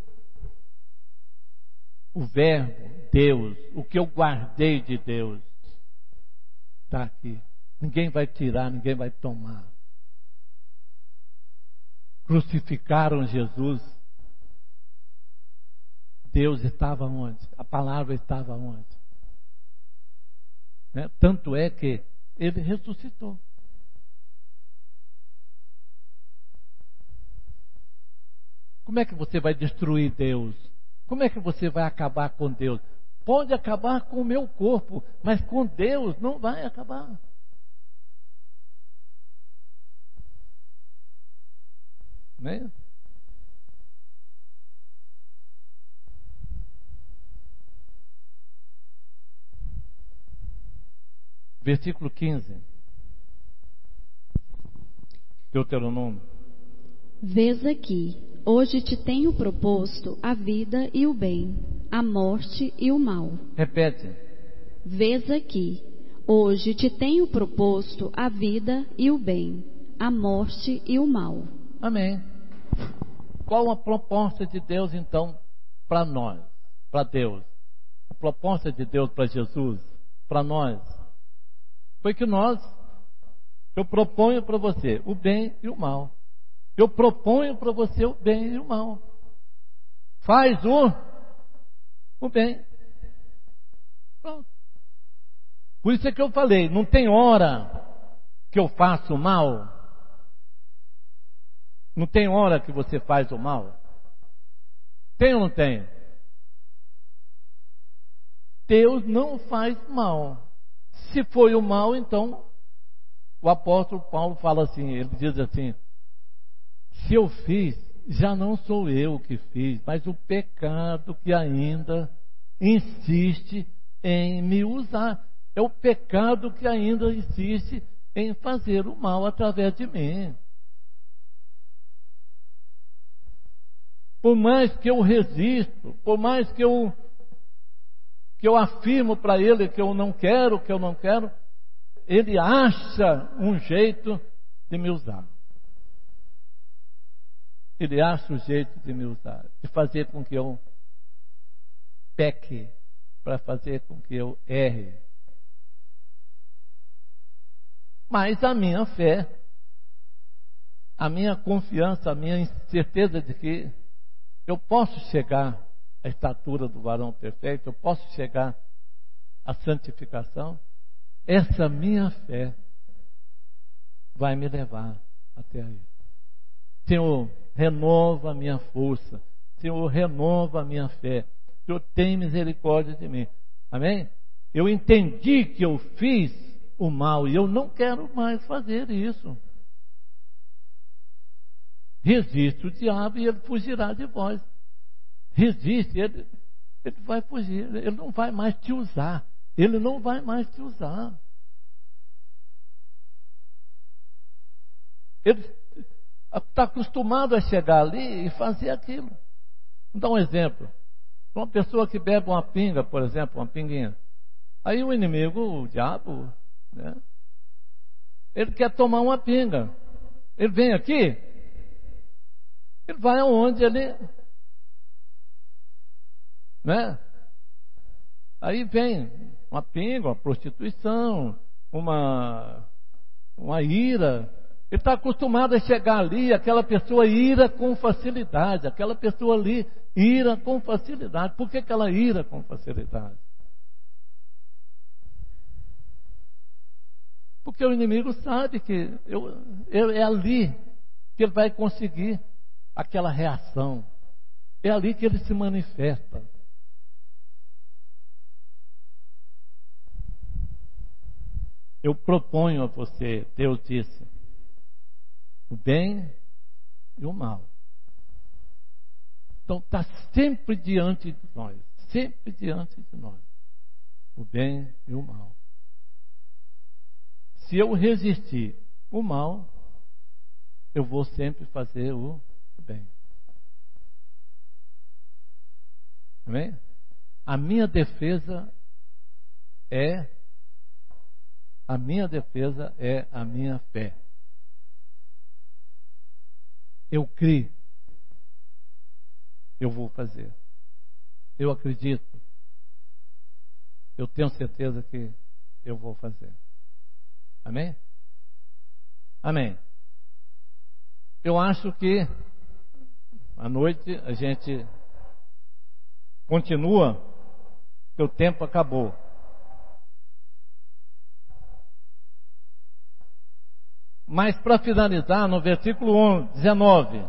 o verbo, Deus, o que eu guardei de Deus, está aqui. Ninguém vai tirar, ninguém vai tomar. Crucificaram Jesus. Deus estava onde? A palavra estava onde? Né? Tanto é que ele ressuscitou. Como é que você vai destruir Deus? Como é que você vai acabar com Deus? Pode acabar com o meu corpo, mas com Deus não vai acabar. Né? Versículo quinze. Deuteronômio. Vês aqui, hoje te tenho proposto a vida e o bem, a morte e o mal. Repete. Vês aqui, hoje te tenho proposto a vida e o bem, a morte e o mal. Amém. Qual a proposta de Deus então para nós, para Deus? A proposta de Deus para Jesus, para nós, foi que nós, eu proponho para você o bem e o mal. Eu proponho para você o bem e o mal. Faz o, o bem. Pronto. Por isso é que eu falei, não tem hora que eu faço o mal. Não tem hora que você faz o mal? Tem ou não tem? Deus não faz mal. Se foi o mal, então, o apóstolo Paulo fala assim, ele diz assim, se eu fiz, já não sou eu que fiz, mas o pecado que ainda insiste em me usar. É o pecado que ainda insiste em fazer o mal através de mim. Por mais que eu resisto, por mais que eu, que eu afirmo para ele que eu não quero, que eu não quero, ele acha um jeito de me usar. Ele acha o jeito de me usar, de fazer com que eu peque, para fazer com que eu erre. Mas a minha fé, a minha confiança, a minha certeza de que eu posso chegar à estatura do varão perfeito, eu posso chegar à santificação, essa minha fé vai me levar até aí. Senhor, renova a minha força. Senhor, renova a minha fé. Senhor, tem misericórdia de mim. Amém? Eu entendi que eu fiz o mal e eu não quero mais fazer isso. Resiste o diabo e ele fugirá de vós. Resiste, ele, ele vai fugir. Ele não vai mais te usar. Ele não vai mais te usar. Ele está acostumado a chegar ali e fazer aquilo. Vou dar um exemplo. Uma pessoa que bebe uma pinga, por exemplo, uma pinguinha. Aí o inimigo, o diabo, né, ele quer tomar uma pinga. Ele vem aqui, ele vai aonde ele, né? Aí vem uma pinga, uma prostituição, uma, uma ira. Ele está acostumado a chegar ali, aquela pessoa ira com facilidade, aquela pessoa ali ira com facilidade. Por que que ela ira com facilidade? Porque o inimigo sabe que eu, eu, é ali que ele vai conseguir aquela reação. É ali que ele se manifesta. Eu proponho a você, Deus disse, o bem e o mal. Então está sempre diante de nós, sempre diante de nós, o bem e o mal. Se eu resistir o mal, eu vou sempre fazer o bem. Amém? A minha defesa é a minha defesa é a minha fé. Eu creio, eu vou fazer. Eu acredito, eu tenho certeza que eu vou fazer. Amém? Amém. Eu acho que à noite a gente continua, porque o tempo acabou. Mas para finalizar, no versículo dezenove.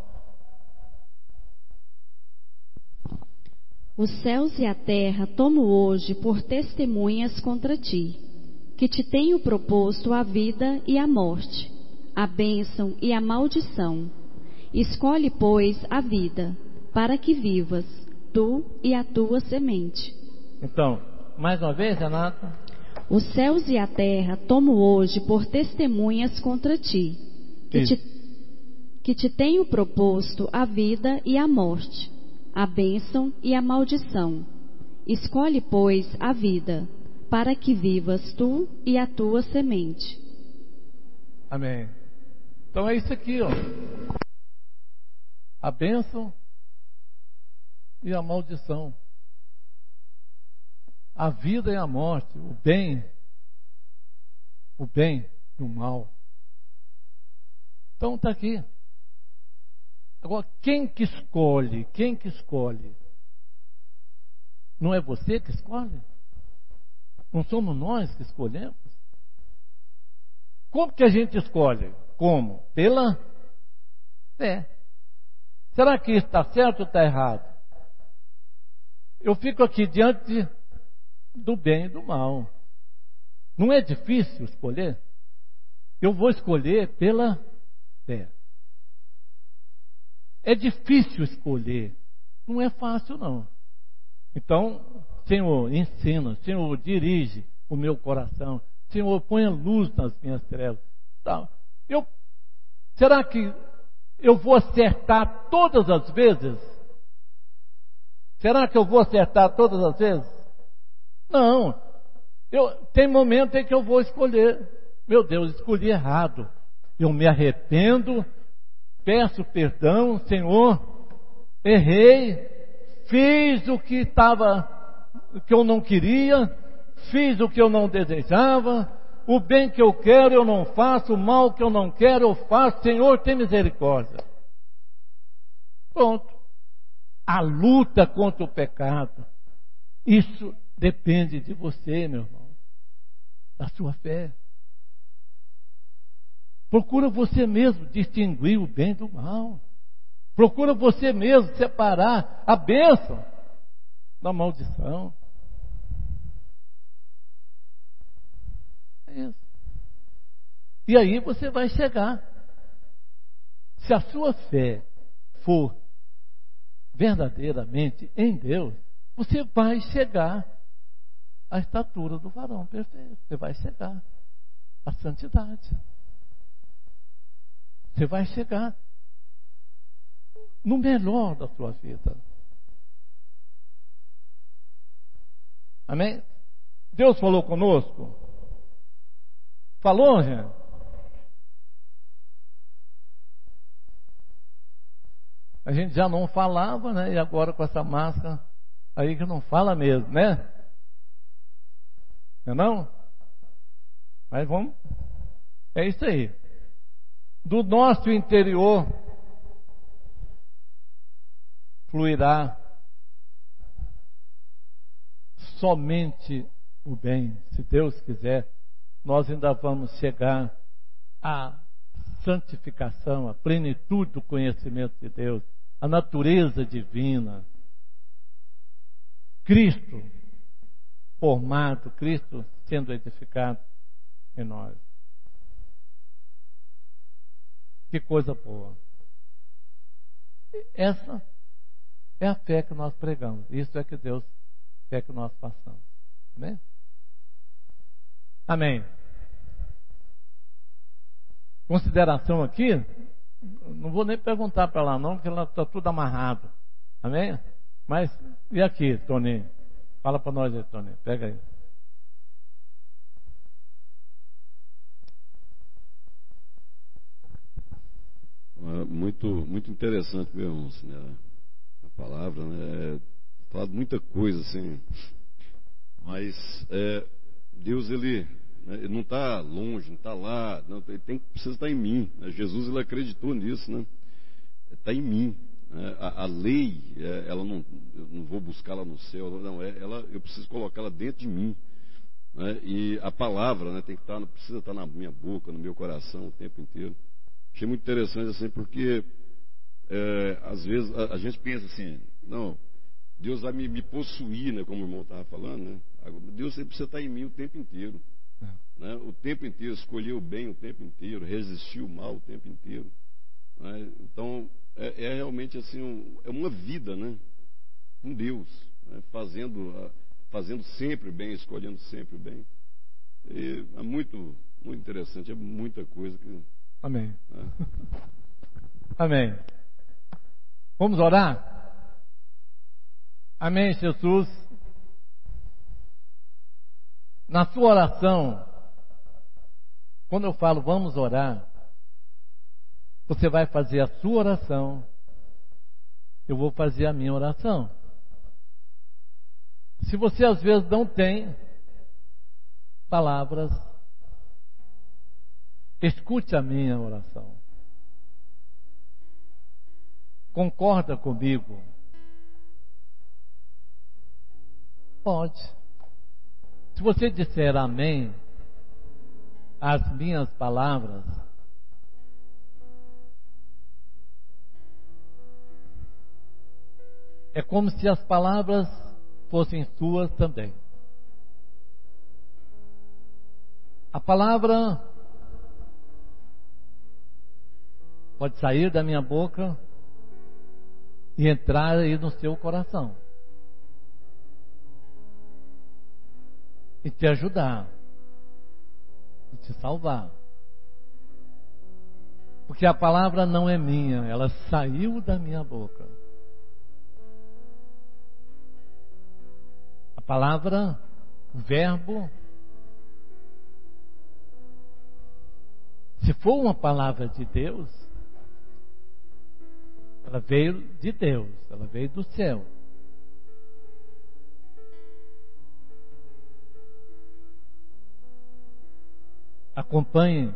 Os céus e a terra tomo hoje por testemunhas contra ti, que te tenho proposto a vida e a morte, a bênção e a maldição. Escolhe, pois, a vida, para que vivas, tu e a tua semente. Então, mais uma vez, Renata. Os céus e a terra tomo hoje por testemunhas contra ti, que te, que te tenho proposto a vida e a morte, a bênção e a maldição. Escolhe, pois, a vida, para que vivas tu e a tua semente. Amém. Então é isso aqui, ó. A bênção e a maldição. A vida e a morte, o bem, o bem e o mal. Então está aqui. Agora, quem que escolhe? Quem que escolhe? Não é você que escolhe? Não somos nós que escolhemos? Como que a gente escolhe? Como? Pela fé. Será que está certo ou está errado? Eu fico aqui diante do bem e do mal. Não é difícil escolher? Eu vou escolher pela fé. É difícil escolher. Não é fácil, não. Então, Senhor, ensina. Senhor, dirige o meu coração. Senhor, põe a luz nas minhas trevas. Tá. Eu, será que eu vou acertar todas as vezes? Será que eu vou acertar todas as vezes? Não, eu, tem momento em que eu vou escolher, meu Deus, escolhi errado, eu me arrependo, peço perdão, Senhor, errei, fiz o que estava, que eu não queria, fiz o que eu não desejava, O bem que eu quero eu não faço, o mal que eu não quero eu faço. Senhor, tem misericórdia. Pronto. A luta contra o pecado, isso depende de você, meu irmão, da sua fé. Procura você mesmo distinguir o bem do mal. Procura você mesmo separar a bênção da maldição. É isso. E aí você vai chegar. Se a sua fé for verdadeiramente em Deus, você vai chegar à estatura do varão perfeito. Você vai chegar à santidade. Você vai chegar no melhor da sua vida. Amém? Deus falou conosco? Falou, gente? A gente já não falava, né? E agora com essa máscara aí que não fala mesmo, né? Não é não? Mas vamos. É isso aí. Do nosso interior fluirá somente o bem. Se Deus quiser, nós ainda vamos chegar à santificação, à plenitude do conhecimento de Deus, a natureza divina. Cristo formado, Cristo sendo edificado em nós. Que coisa boa. Essa é a fé que nós pregamos. Isso é que Deus quer que nós façamos. Amém? Amém. Consideração aqui, não vou nem perguntar para lá não, porque lá está tudo amarrado. Amém? Mas, e aqui, Toninho? Fala para nós aí, Toninho. Pega aí. Muito, muito interessante mesmo, assim, né? A palavra, né? Fala de muita coisa, assim. Mas é, Deus, ele, né, ele não está longe, não está lá, não, ele tem, precisa estar em mim. Né? Jesus, ele acreditou nisso, né? Está em mim. Né? A, a lei, é, ela não, eu não vou buscá-la no céu, não, é, ela, eu preciso colocá-la dentro de mim. Né? E a palavra, né, tem que estar, precisa estar na minha boca, no meu coração o tempo inteiro. Achei muito interessante assim, porque é, às vezes a, a gente pensa assim, não, Deus vai me, me possuir, né, como o irmão estava falando, né? Deus sempre precisa estar em mim o tempo inteiro, é. Né? O tempo inteiro, escolher o bem o tempo inteiro, resistir o mal o tempo inteiro, né? Então é, é realmente assim, um, é uma vida, né, com Deus, né? fazendo, fazendo sempre o bem, escolhendo sempre o bem. E é muito, muito interessante, é muita coisa que... Amém. É. Amém. Vamos orar? Amém, Jesus. Na sua oração, quando eu falo vamos orar, você vai fazer a sua oração, eu vou fazer a minha oração. Se você às vezes não tem palavras, escute a minha oração. Concorda comigo? Pode. Se você disser amém às minhas palavras, é como se as palavras fossem suas também. A palavra pode sair da minha boca e entrar aí no seu coração e te ajudar e te salvar, porque a palavra não é minha, ela saiu da minha boca. A palavra, o verbo, se for uma palavra de Deus, ela veio de Deus, ela veio do céu. acompanhe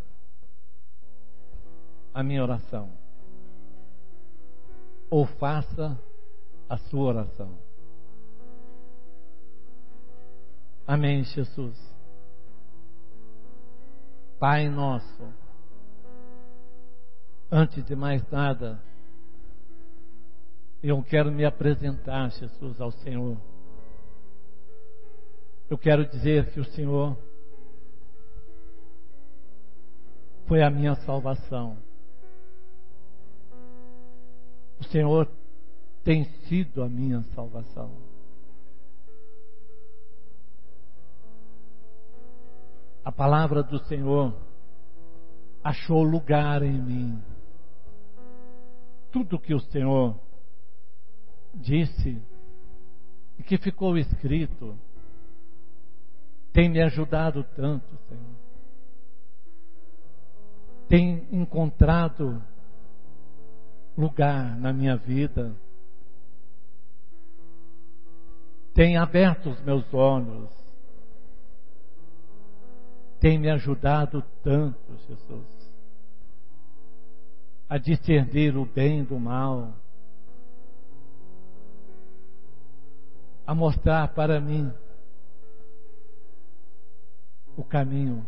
a minha oração, ou faça a sua oração. Amém, Jesus. Pai nosso, antes de mais nada, eu quero me apresentar, Jesus, ao Senhor. Eu quero dizer que o Senhor foi a minha salvação. O Senhor tem sido a minha salvação. A palavra do Senhor achou lugar em mim. Tudo que o Senhor disse e que ficou escrito tem me ajudado tanto, Senhor. Tem encontrado lugar na minha vida. Tem aberto os meus olhos. Tem me ajudado tanto, Jesus, a discernir o bem do mal, a mostrar para mim o caminho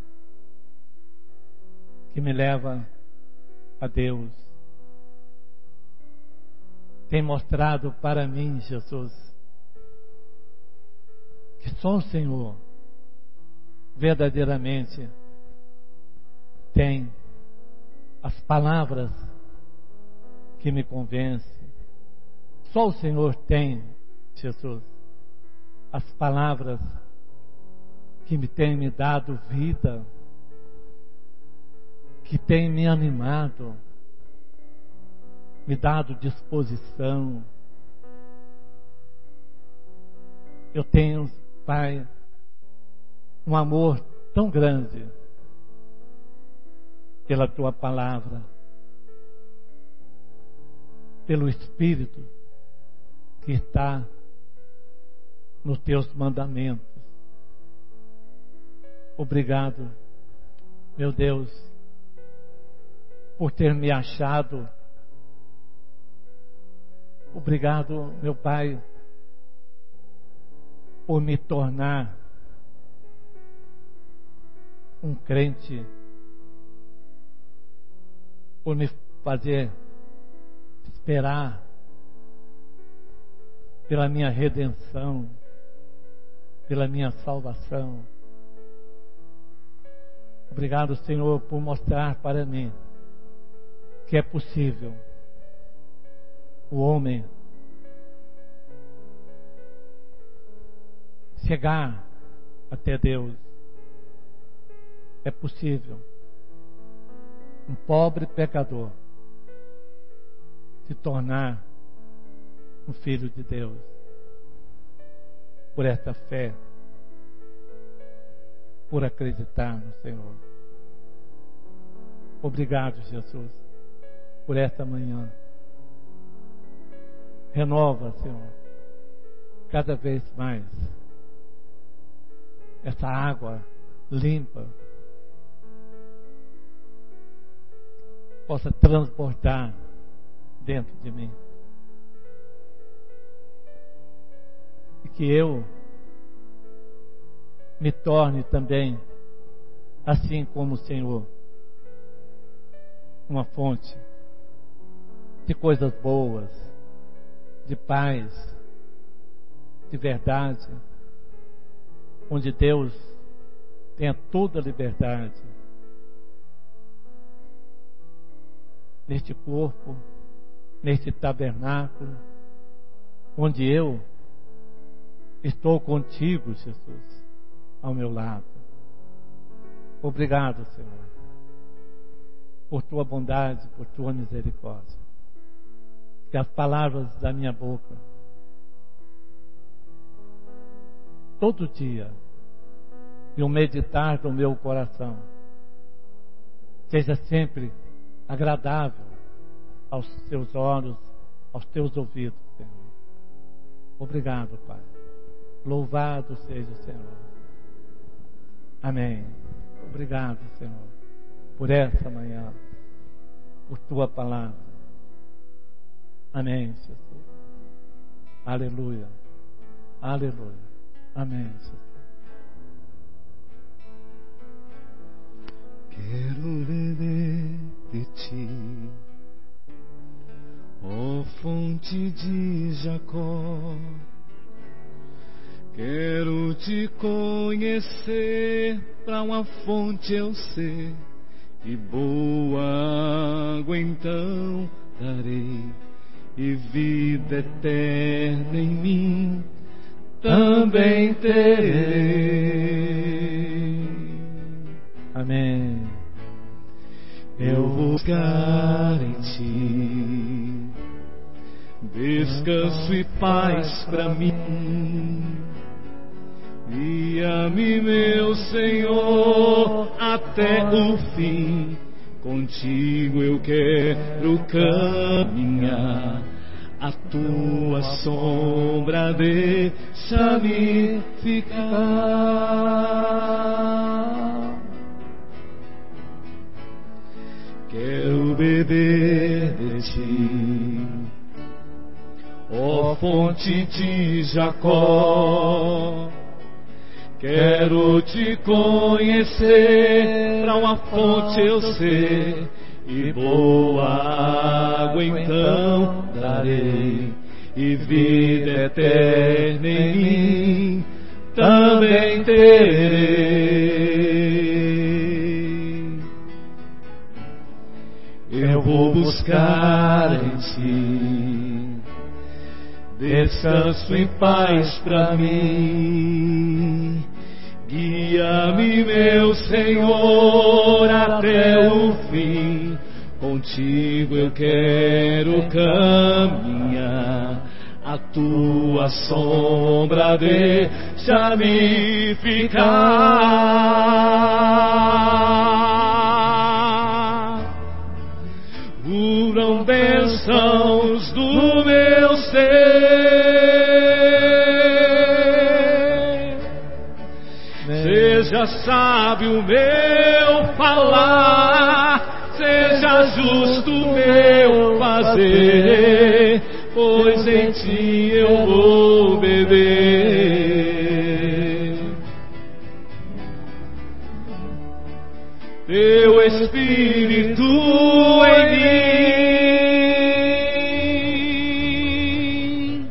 que me leva a Deus. Tem mostrado para mim, Jesus, que só o Senhor verdadeiramente tem as palavras que me convencem. Só o Senhor tem, Jesus, as palavras que me tem me dado vida, que tem me animado, me dado disposição. Eu tenho, Pai, um amor tão grande pela Tua palavra, pelo Espírito que está nos Teus mandamentos. Obrigado, meu Deus, por ter me achado. Obrigado, meu Pai, por me tornar um crente, por me fazer esperar pela minha redenção, pela minha salvação. Obrigado, Senhor, por mostrar para mim que é possível o homem chegar até Deus. É possível um pobre pecador se tornar um filho de Deus por esta fé, por acreditar no Senhor. Obrigado, Jesus, por esta manhã. Renova, Senhor, cada vez mais essa água limpa possa transportar dentro de mim, e que eu me torne também, assim como o Senhor, uma fonte de coisas boas, de paz, de verdade, onde Deus tenha toda a liberdade neste corpo, neste tabernáculo, onde eu estou contigo, Jesus, ao meu lado. Obrigado, Senhor, por tua bondade, por tua misericórdia. Que as palavras da minha boca, todo dia, e o meditar do meu coração, seja sempre agradável aos teus olhos, aos teus ouvidos, Senhor. Obrigado, Pai. Louvado seja o Senhor. Amém. Obrigado, Senhor, por essa manhã, por tua palavra. Amém, Jesus. Aleluia. Aleluia. Amém, Jesus. Quero beber de ti, ó fonte de Jacó. Quero te conhecer, pra uma fonte eu ser, e boa água então darei, e vida eterna em mim também terei. Amém. Eu vou buscar em ti descanso e paz pra mim. Guia-me, meu Senhor, até o fim. Contigo eu quero caminhar. A tua sombra deixa-me ficar. Quero beber de ti, ó fonte de Jacó. Quero te conhecer, pra uma fonte eu ser, e boa água então darei, e vida eterna em mim também terei. Eu vou buscar em ti descanso e paz pra mim. Guia-me, meu Senhor, até o fim. Contigo eu quero caminhar. A tua sombra deixa-me ficar. Fluam bênçãos do meu ser. Seja sábio meu falar, seja justo meu fazer, pois em ti eu vou beber. Teu Espírito em mim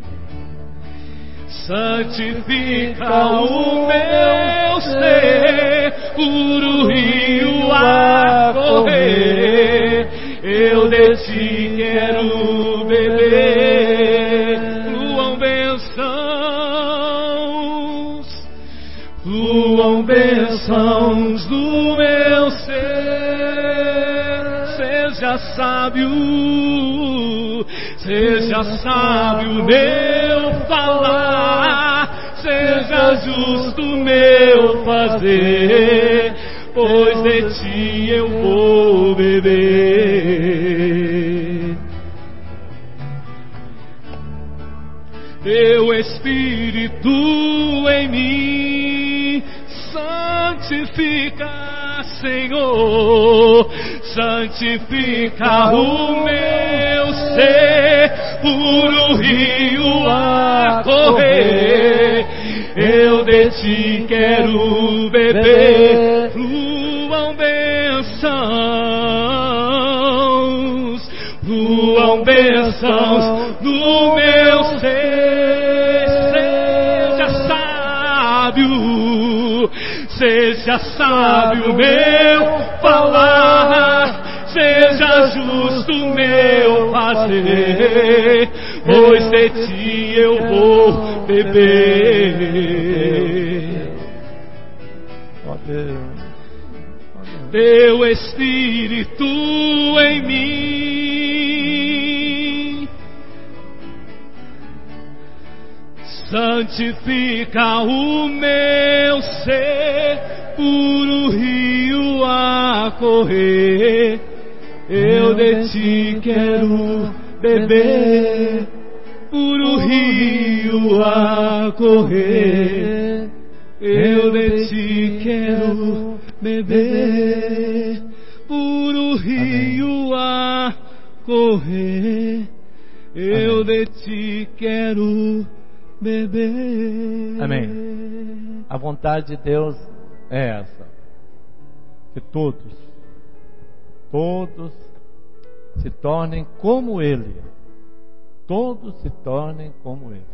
santifica o meu ser, puro rio a correr. Eu de ti quero beber. Fluam bênçãos, fluam bênçãos do meu ser. Seja sábio, seja sábio meu falar, seja justo meu fazer, pois de ti eu vou beber. Teu Espírito em mim santifica, Senhor, santifica o meu ser, puro rio a correr. Eu de ti quero beber. Fluam bênçãos, fluam bênçãos do meu ser. Seja sábio, seja sábio meu falar, seja justo meu fazer, pois de ti eu vou beber. Ó Deus, ó Deus. Teu Espírito em mim santifica o meu ser, puro rio a correr. Eu de ti quero beber, puro rio a correr. Eu de ti quero beber, puro rio a correr, eu de ti quero beber. Amém. A vontade de Deus é essa, que todos, todos se tornem como Ele, todos se tornem como Ele.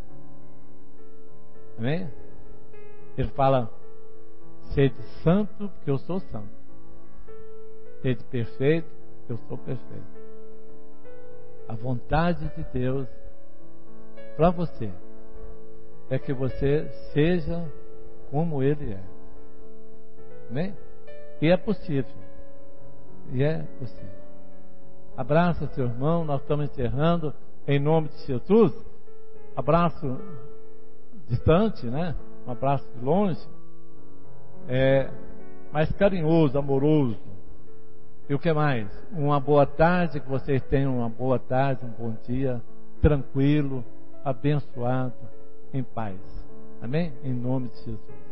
Amém? Ele fala: sede santo, porque eu sou santo. Sede perfeito, porque eu sou perfeito. A vontade de Deus para você é que você seja como Ele é. Amém? E é possível. E é possível. Abraça seu irmão, nós estamos encerrando em nome de Jesus. Abraço distante, né? Um abraço de longe. É, mais carinhoso, amoroso. E o que mais? Uma boa tarde, que vocês tenham uma boa tarde, um bom dia, tranquilo, abençoado, em paz. Amém? Em nome de Jesus.